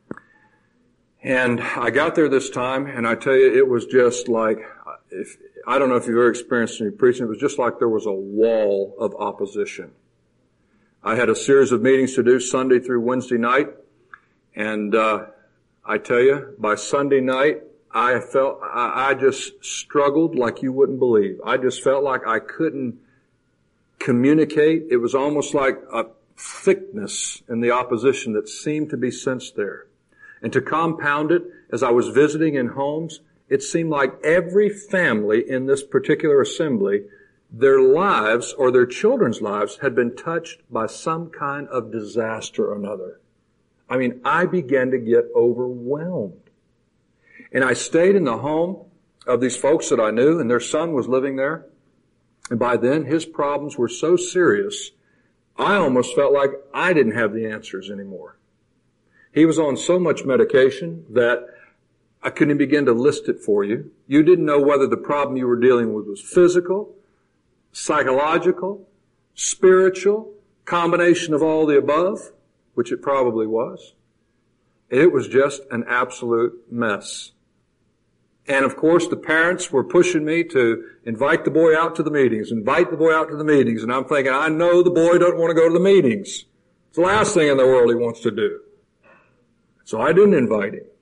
and I got there this time, and I tell you, it was just like, I don't know if you've ever experienced any preaching, it was just like there was a wall of opposition. I had a series of meetings to do Sunday through Wednesday night, and I tell you, by Sunday night, I just struggled like you wouldn't believe. I just felt like I couldn't communicate. It was almost like a thickness in the opposition that seemed to be sensed there. And to compound it, as I was visiting in homes, it seemed like every family in this particular assembly, their lives or their children's lives had been touched by some kind of disaster or another. I mean, I began to get overwhelmed. And I stayed in the home of these folks that I knew, and their son was living there. And by then, his problems were so serious, I almost felt like I didn't have the answers anymore. He was on so much medication that I couldn't begin to list it for you. You didn't know whether the problem you were dealing with was physical, psychological, spiritual, combination of all the above, which it probably was. It was just an absolute mess. And of course, the parents were pushing me to invite the boy out to the meetings, And I'm thinking, I know the boy doesn't want to go to the meetings. It's the last thing in the world he wants to do. So I didn't invite him.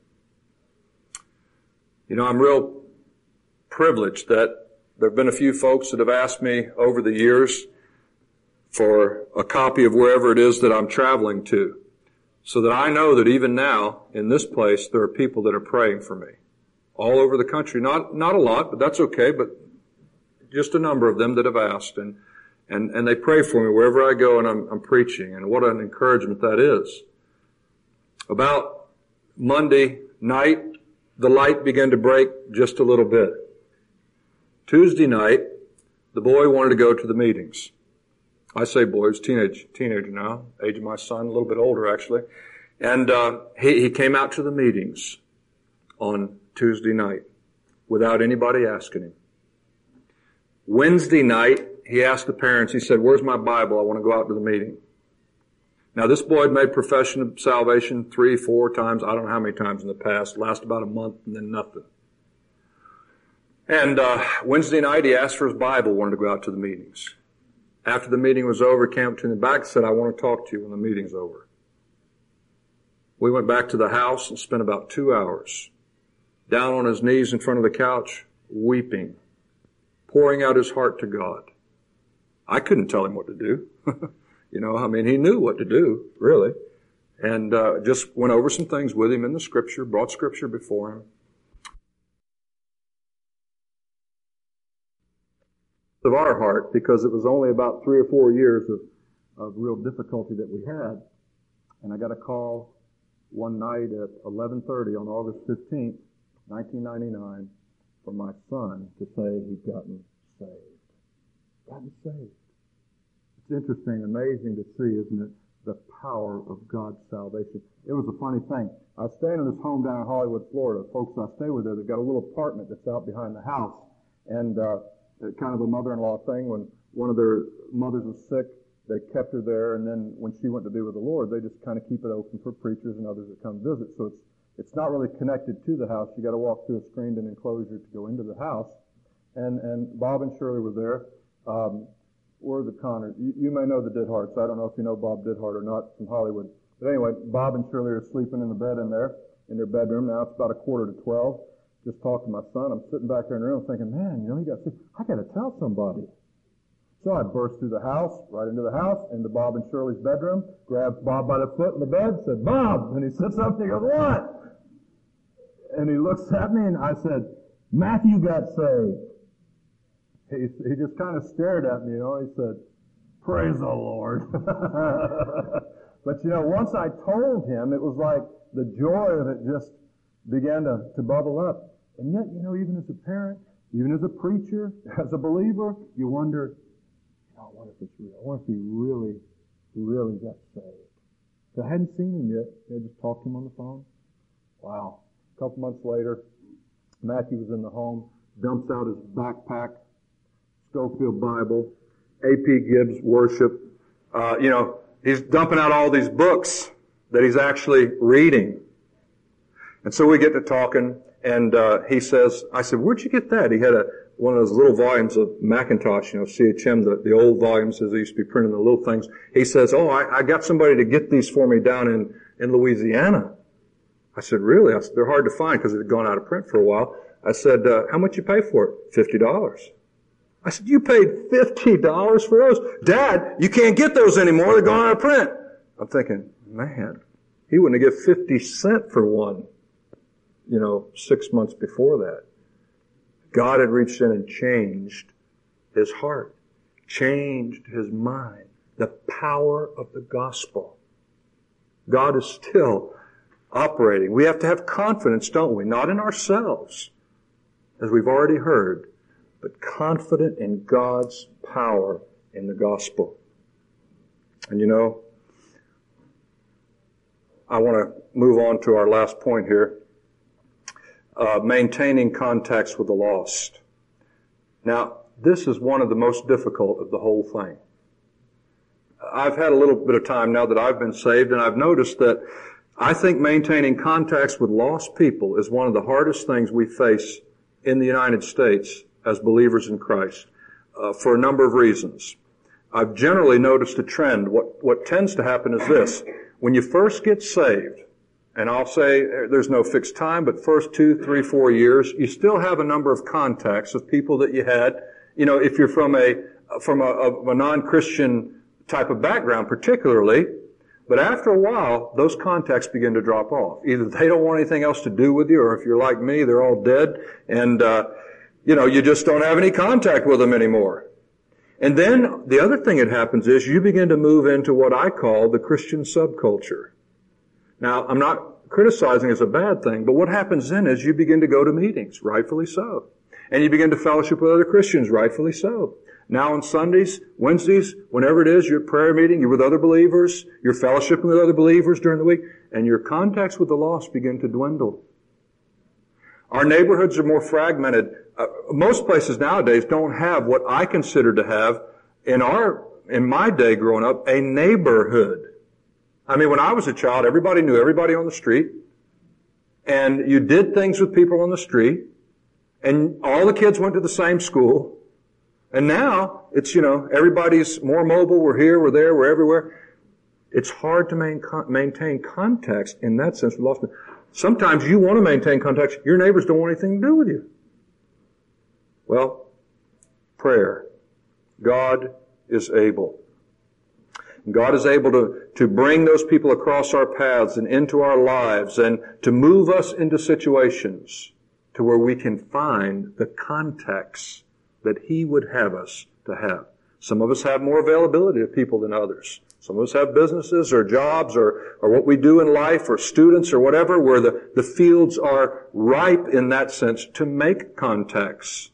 You know, I'm real privileged that there have been a few folks that have asked me over the years for a copy of wherever it is that I'm traveling to, so that I know that even now in this place there are people that are praying for me all over the country. Not a lot, but that's okay, but just a number of them that have asked, and they pray for me wherever I go and I'm preaching, and what an encouragement that is. About Monday night, the light began to break just a little bit. Tuesday night, the boy wanted to go to the meetings. I say boy, he's teenager now, age of my son, a little bit older actually. And he came out to the meetings on Tuesday night without anybody asking him. Wednesday night, he asked the parents, he said, "Where's my Bible? I want to go out to the meeting." Now this boy had made profession of salvation 3, 4 times, I don't know how many times in the past, last about a month and then nothing. And Wednesday night, he asked for his Bible, wanted to go out to the meetings. After the meeting was over, he came to me back and said, "I want to talk to you when the meeting's over." We went back to the house and spent about 2 hours down on his knees in front of the couch, weeping, pouring out his heart to God. I couldn't tell him what to do. You know, I mean, he knew what to do, really. And just went over some things with him in the Scripture, brought Scripture before him. Of our heart, because it was only about 3 or 4 years of real difficulty that we had. And I got a call one night at 11:30 on August 15th, 1999, from my son to say he'd gotten saved. Gotten saved. It's interesting, amazing to see, isn't it, the power of God's salvation. It was a funny thing. I was staying in this home down in Hollywood, Florida. Folks I stay with there, they've got a little apartment that's out behind the house. And kind of a mother-in-law thing. When one of their mothers was sick, they kept her there, and then when she went to be with the Lord, they just kind of keep it open for preachers and others that come visit. So it's not really connected to the house. You got to walk through a screened-in enclosure to go into the house. And Bob and Shirley were there. Were the Connors. You may know the Didharts. I don't know if you know Bob Didhart or not from Hollywood. But anyway, Bob and Shirley are sleeping in the bed in their bedroom. Now it's about 11:45. Just talking to my son. I'm sitting back there in the room thinking, man, you know, I got to tell somebody. So I burst through the house, right into the house, into Bob and Shirley's bedroom, grabbed Bob by the foot in the bed, said, "Bob!" And he said something, he goes, "What?" And he looks at me and I said, "Matthew got saved." He just kind of stared at me, you know. He said, "Praise the Lord." But, you know, once I told him, it was like the joy of it just began to bubble up. And yet, you know, even as a parent, even as a preacher, as a believer, you wonder, you know, what if it's real? I wonder if he really, really got saved. So I hadn't seen him yet. I just talked to him on the phone. Wow. A couple months later, Matthew was in the home, dumps out his backpack, Schofield Bible, A.P. Gibbs Worship. You know, he's dumping out all these books that he's actually reading. And so we get to talking, and he says, I said, "Where'd you get that?" He had one of those little volumes of Macintosh, you know, CHM, the old volumes as they used to be printed, the little things. He says, "Oh, I got somebody to get these for me down in Louisiana." I said, "Really?" I said, "They're hard to find because it had gone out of print for a while." I said, "How much you pay for it?" $50. I said, "You paid $50 for those? Dad, you can't get those anymore. They're gone out of print." I'm thinking, man, he wouldn't have given 50 cents for one, you know, 6 months before that. God had reached in and changed his heart, changed his mind. The power of the gospel. God is still operating. We have to have confidence, don't we? Not in ourselves, as we've already heard, but confident in God's power in the gospel. And you know, I want to move on to our last point here. Maintaining contacts with the lost. Now, this is one of the most difficult of the whole thing. I've had a little bit of time now that I've been saved, and I've noticed that I think maintaining contacts with lost people is one of the hardest things we face in the United States as believers in Christ for a number of reasons. I've generally noticed a trend. What tends to happen is this. When you first get saved, and I'll say there's no fixed time, but first 2, 3, 4 years, you still have a number of contacts of people that you had. You know, if you're from a non-Christian type of background particularly, but after a while, those contacts begin to drop off. Either they don't want anything else to do with you, or if you're like me, they're all dead, and, you just don't have any contact with them anymore. And then the other thing that happens is you begin to move into what I call the Christian subculture. Now, I'm not criticizing as a bad thing, but what happens then is you begin to go to meetings, rightfully so. And you begin to fellowship with other Christians, rightfully so. Now on Sundays, Wednesdays, whenever it is, you're at prayer meeting, you're with other believers, you're fellowshipping with other believers during the week, and your contacts with the lost begin to dwindle. Our neighborhoods are more fragmented. Most places nowadays don't have what I consider to have, in my day growing up, a neighborhood. I mean, when I was a child, everybody knew everybody on the street, and you did things with people on the street, and all the kids went to the same school. And now, it's, everybody's more mobile, we're here, we're there, we're everywhere. It's hard to maintain contacts in that sense with lost people. Sometimes you want to maintain contacts, your neighbors don't want anything to do with you. Well, prayer. God is able. God is able to bring those people across our paths and into our lives and to move us into situations to where we can find the contacts that He would have us to have. Some of us have more availability to people than others. Some of us have businesses or jobs or what we do in life or students or whatever where the fields are ripe in that sense to make contacts.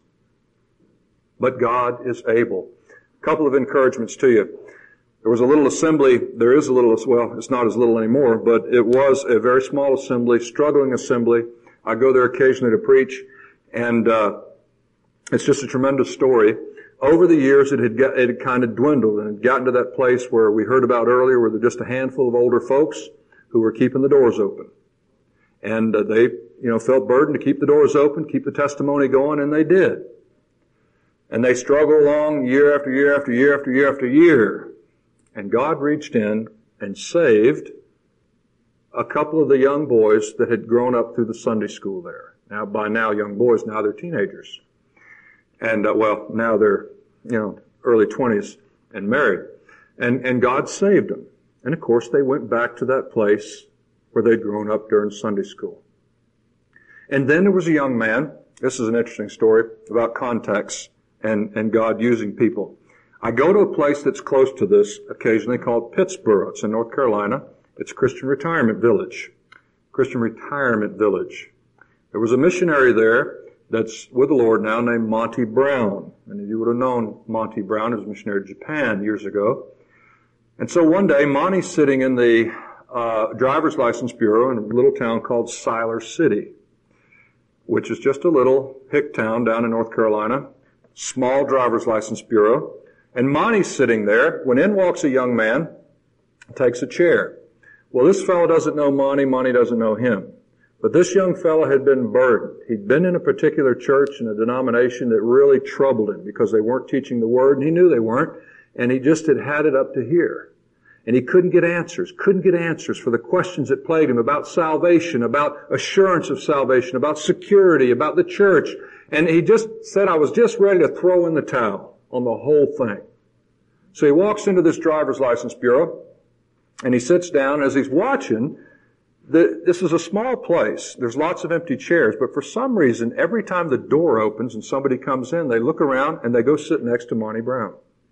But God is able. A couple of encouragements to you. There was a little assembly, it's not as little anymore, but it was a very small assembly, struggling assembly. I go there occasionally to preach, and it's just a tremendous story. Over the years, it had kind of dwindled and had gotten to that place where we heard about earlier, where there were just a handful of older folks who were keeping the doors open. And they, felt burdened to keep the doors open, keep the testimony going, and they did. And they struggled along year after year after year after year after year. And God reached in and saved a couple of the young boys that had grown up through the Sunday school there. Now, by now, young boys, now they're teenagers. And, now they're, early 20s and married. And God saved them. And of course, they went back to that place where they'd grown up during Sunday school. And then there was a young man. This is an interesting story about contacts and God using people. I go to a place that's close to this occasionally called Pittsboro. It's in North Carolina. It's Christian Retirement Village. Christian Retirement Village. There was a missionary there that's with the Lord now named Monty Brown. And you would have known Monty Brown as a missionary to Japan years ago. And so one day, Monty's sitting in the driver's license bureau in a little town called Siler City, which is just a little hick town down in North Carolina. Small driver's license bureau. And Monty's sitting there when in walks a young man, takes a chair. Well, this fellow doesn't know Monty. Monty doesn't know him. But this young fellow had been burdened. He'd been in a particular church and a denomination that really troubled him because they weren't teaching the Word, and he knew they weren't, and he just had it up to here. And he couldn't get answers for the questions that plagued him about salvation, about assurance of salvation, about security, about the church. And he just said, I was just ready to throw in the towel on the whole thing. So he walks into this driver's license bureau, and he sits down. As he's watching, this is a small place. There's lots of empty chairs, but for some reason, every time the door opens and somebody comes in, they look around and they go sit next to Monty Brown.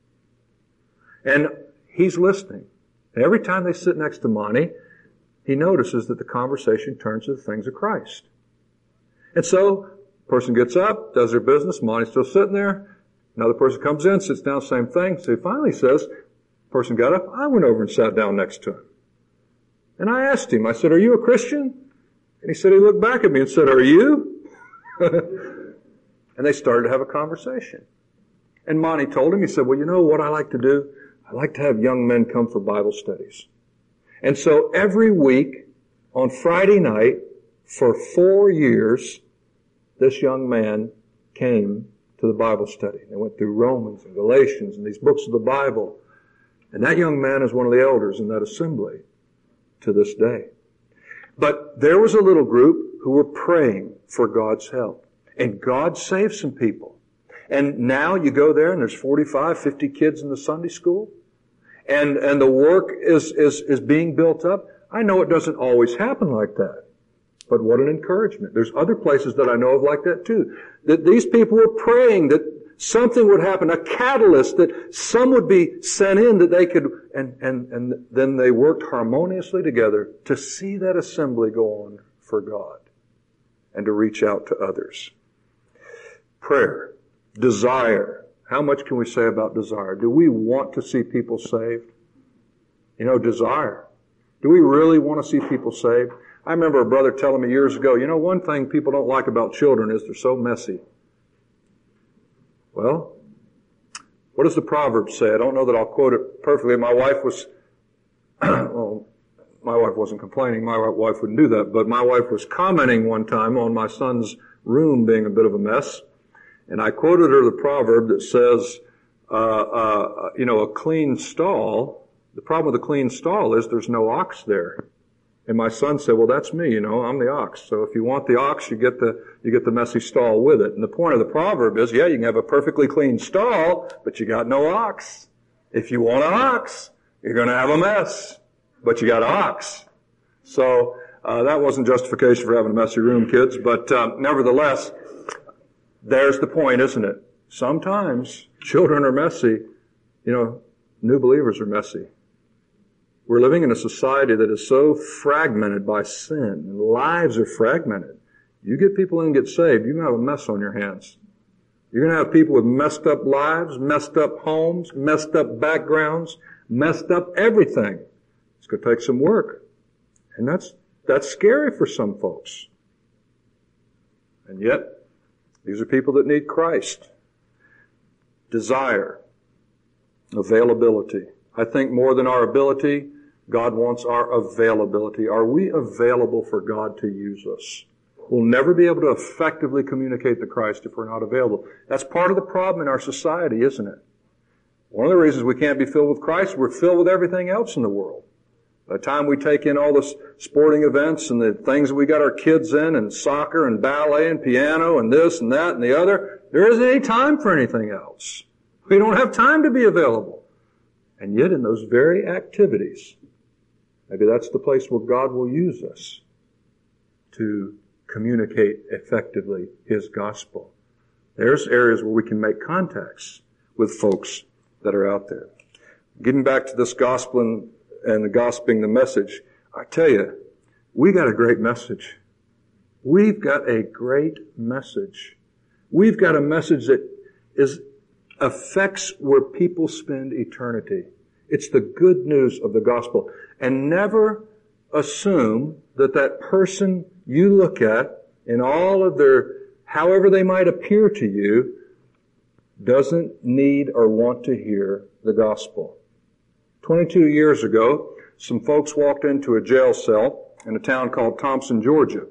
And he's listening. And every time they sit next to Monty, he notices that the conversation turns to the things of Christ. And so, person gets up, does their business, Monty's still sitting there. Another person comes in, sits down, same thing. So he finally says, person got up, I went over and sat down next to him. And I asked him, I said, are you a Christian? And he said, he looked back at me and said, are you? And they started to have a conversation. And Monty told him, he said, well, you know what I like to do? I like to have young men come for Bible studies. And so every week on Friday night for 4 years, this young man came to the Bible study. They went through Romans and Galatians and these books of the Bible. And that young man is one of the elders in that assembly to this day. But there was a little group who were praying for God's help. And God saved some people. And now you go there and there's 45, 50 kids in the Sunday school. And the work is being built up. I know it doesn't always happen like that. But what an encouragement. There's other places that I know of like that too. That these people were praying that something would happen, a catalyst, that some would be sent in that they could, and then they worked harmoniously together to see that assembly go on for God and to reach out to others. Prayer. Desire. How much can we say about desire? Do we want to see people saved? You know, desire. Do we really want to see people saved? I remember a brother telling me years ago, you know, one thing people don't like about children is they're so messy. Well, what does the proverb say? I don't know that I'll quote it perfectly. My wife was, well, my wife wasn't complaining. My wife wouldn't do that. But my wife was commenting one time on my son's room being a bit of a mess. And I quoted her the proverb that says, a clean stall, the problem with a clean stall is there's no ox there. And my son said, well, that's me, I'm the ox. So if you want the ox, you get the messy stall with it. And the point of the proverb is, yeah, you can have a perfectly clean stall, but you got no ox. If you want an ox, you're going to have a mess, but you got an ox. So, that wasn't justification for having a messy room, kids, but, nevertheless, there's the point, isn't it? Sometimes children are messy. New believers are messy. We're living in a society that is so fragmented by sin, and lives are fragmented. You get people in and get saved, you're going to have a mess on your hands. You're going to have people with messed up lives, messed up homes, messed up backgrounds, messed up everything. It's going to take some work. And that's scary for some folks. And yet, these are people that need Christ. Desire. Availability. I think more than our ability, God wants our availability. Are we available for God to use us? We'll never be able to effectively communicate the Christ if we're not available. That's part of the problem in our society, isn't it? One of the reasons we can't be filled with Christ, we're filled with everything else in the world. By the time we take in all the sporting events and the things that we got our kids in, and soccer and ballet and piano and this and that and the other, there isn't any time for anything else. We don't have time to be available. And yet in those very activities, maybe that's the place where God will use us to communicate effectively His gospel. There's areas where we can make contacts with folks that are out there. Getting back to this gospel and the gospeling the message, I tell you, we got a great message. We've got a great message. We've got a message that affects where people spend eternity. It's the good news of the gospel. And never assume that person you look at in all of their, however they might appear to you, doesn't need or want to hear the gospel. 22 years ago, some folks walked into a jail cell in a town called Thompson, Georgia.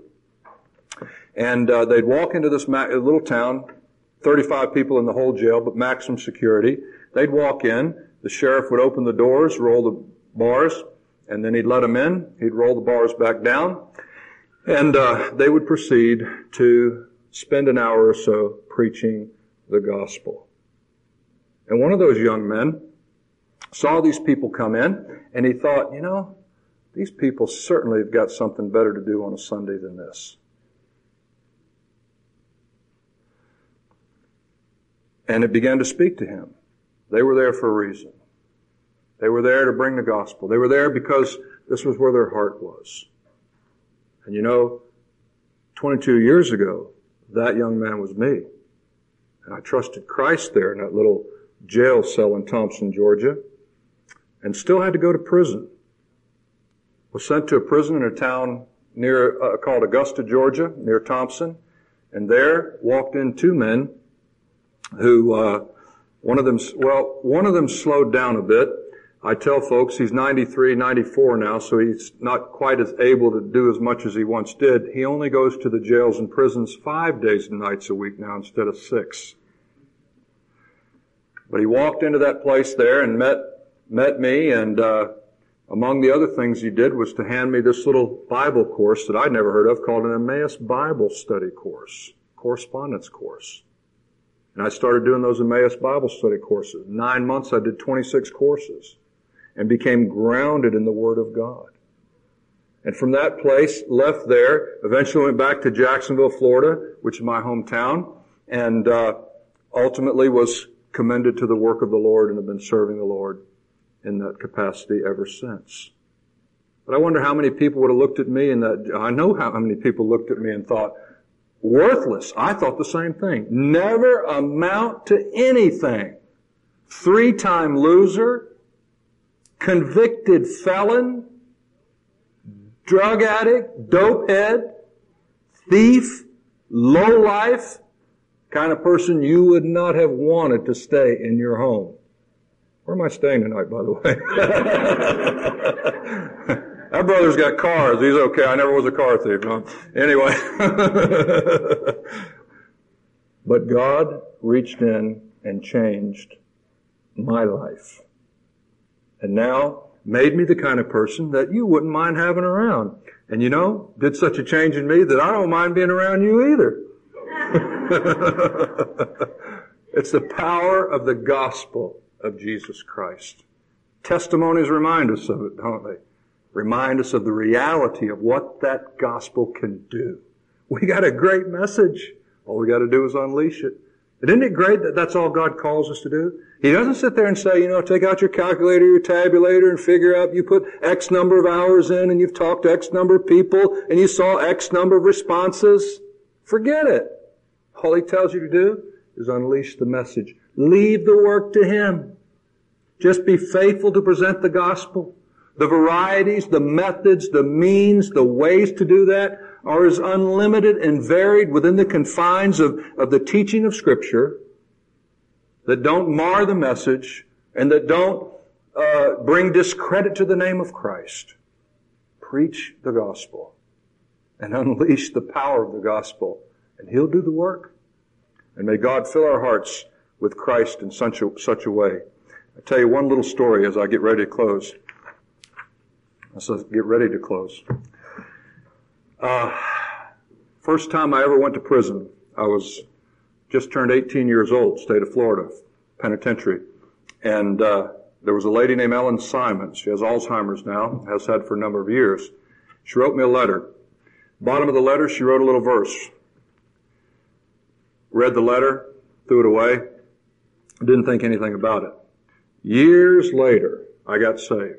And they'd walk into this little town, 35 people in the whole jail, but maximum security. They'd walk in, the sheriff would open the doors, roll the bars, and then he'd let them in. He'd roll the bars back down, and they would proceed to spend an hour or so preaching the gospel. And one of those young men saw these people come in, and he thought, these people certainly have got something better to do on a Sunday than this. And it began to speak to him. They were there for a reason. They were there to bring the gospel. They were there because this was where their heart was. And 22 years ago, that young man was me. And I trusted Christ there in that little jail cell in Thompson, Georgia, and still had to go to prison. Was sent to a prison in a town near called Augusta, Georgia, near Thompson, and there walked in two men who one of them slowed down a bit. I tell folks he's 93, 94 now, so he's not quite as able to do as much as he once did. He only goes to the jails and prisons 5 days and nights a week now instead of 6. But he walked into that place there and met me, and among the other things he did was to hand me this little Bible course that I'd never heard of called an Emmaus Bible Study course, correspondence course. And I started doing those Emmaus Bible Study courses. 9 months I did 26 courses and became grounded in the Word of God. And from that place, left there, eventually went back to Jacksonville, Florida, which is my hometown, and ultimately was commended to the work of the Lord and have been serving the Lord in that capacity ever since. But I wonder how many people would have looked at me I know how many people looked at me and thought, worthless. I thought the same thing. Never amount to anything. 3-time loser, convicted felon, drug addict, dope head, thief, lowlife, kind of person you would not have wanted to stay in your home. Where am I staying tonight, by the way? That brother's got cars. He's okay. I never was a car thief. No. Anyway. But God reached in and changed my life. And now made me the kind of person that you wouldn't mind having around. And you know, did such a change in me that I don't mind being around you either. It's the power of the gospel of Jesus Christ. Testimonies remind us of it, don't they? Remind us of the reality of what that gospel can do. We got a great message. All we got to do is unleash it. And isn't it great that that's all God calls us to do? He doesn't sit there and say, take out your calculator, your tabulator, and figure out you put X number of hours in and you've talked to X number of people and you saw X number of responses. Forget it. All He tells you to do is unleash the message. Leave the work to Him. Just be faithful to present the gospel. The varieties, the methods, the means, the ways to do that are as unlimited and varied within the confines of the teaching of Scripture that don't mar the message and that don't bring discredit to the name of Christ. Preach the gospel and unleash the power of the gospel, and He'll do the work. And may God fill our hearts with Christ in such a way. I'll tell you one little story as I get ready to close. First time I ever went to prison, I was just turned 18 years old, state of Florida, penitentiary. And there was a lady named Ellen Simons. She has Alzheimer's now, has had for a number of years. She wrote me a letter. Bottom of the letter, she wrote a little verse. Read the letter, threw it away, didn't think anything about it. Years later, I got saved.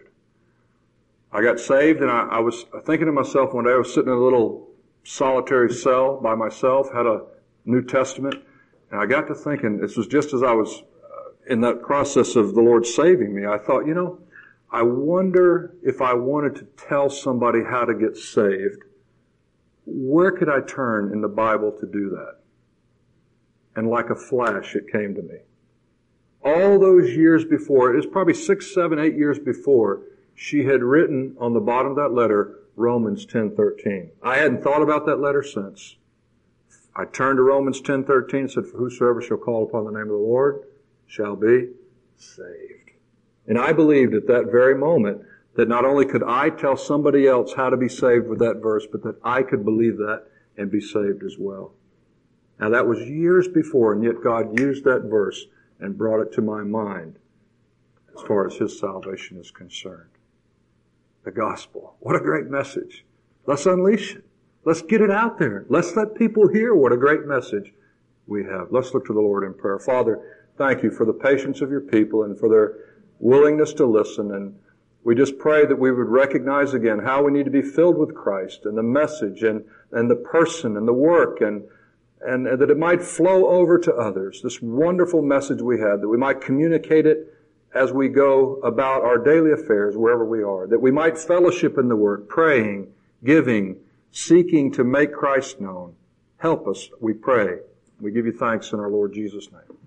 And I was thinking to myself one day, I was sitting in a little solitary cell by myself, had a New Testament, and I got to thinking, this was just as I was in that process of the Lord saving me, I thought, I wonder if I wanted to tell somebody how to get saved, where could I turn in the Bible to do that? And like a flash, it came to me. All those years before, it was probably 6, 7, 8 years before, she had written on the bottom of that letter, Romans 10:13. I hadn't thought about that letter since. I turned to Romans 10:13 and said, for whosoever shall call upon the name of the Lord shall be saved. And I believed at that very moment that not only could I tell somebody else how to be saved with that verse, but that I could believe that and be saved as well. Now that was years before, and yet God used that verse and brought it to my mind as far as His salvation is concerned. The gospel. What a great message. Let's unleash it. Let's get it out there. Let's let people hear what a great message we have. Let's look to the Lord in prayer. Father, thank You for the patience of Your people and for their willingness to listen. And we just pray that we would recognize again how we need to be filled with Christ and the message and the person and the work and that it might flow over to others. This wonderful message we have, that we might communicate it as we go about our daily affairs wherever we are, that we might fellowship in the work, praying, giving, seeking to make Christ known. Help us, we pray. We give You thanks in our Lord Jesus' name.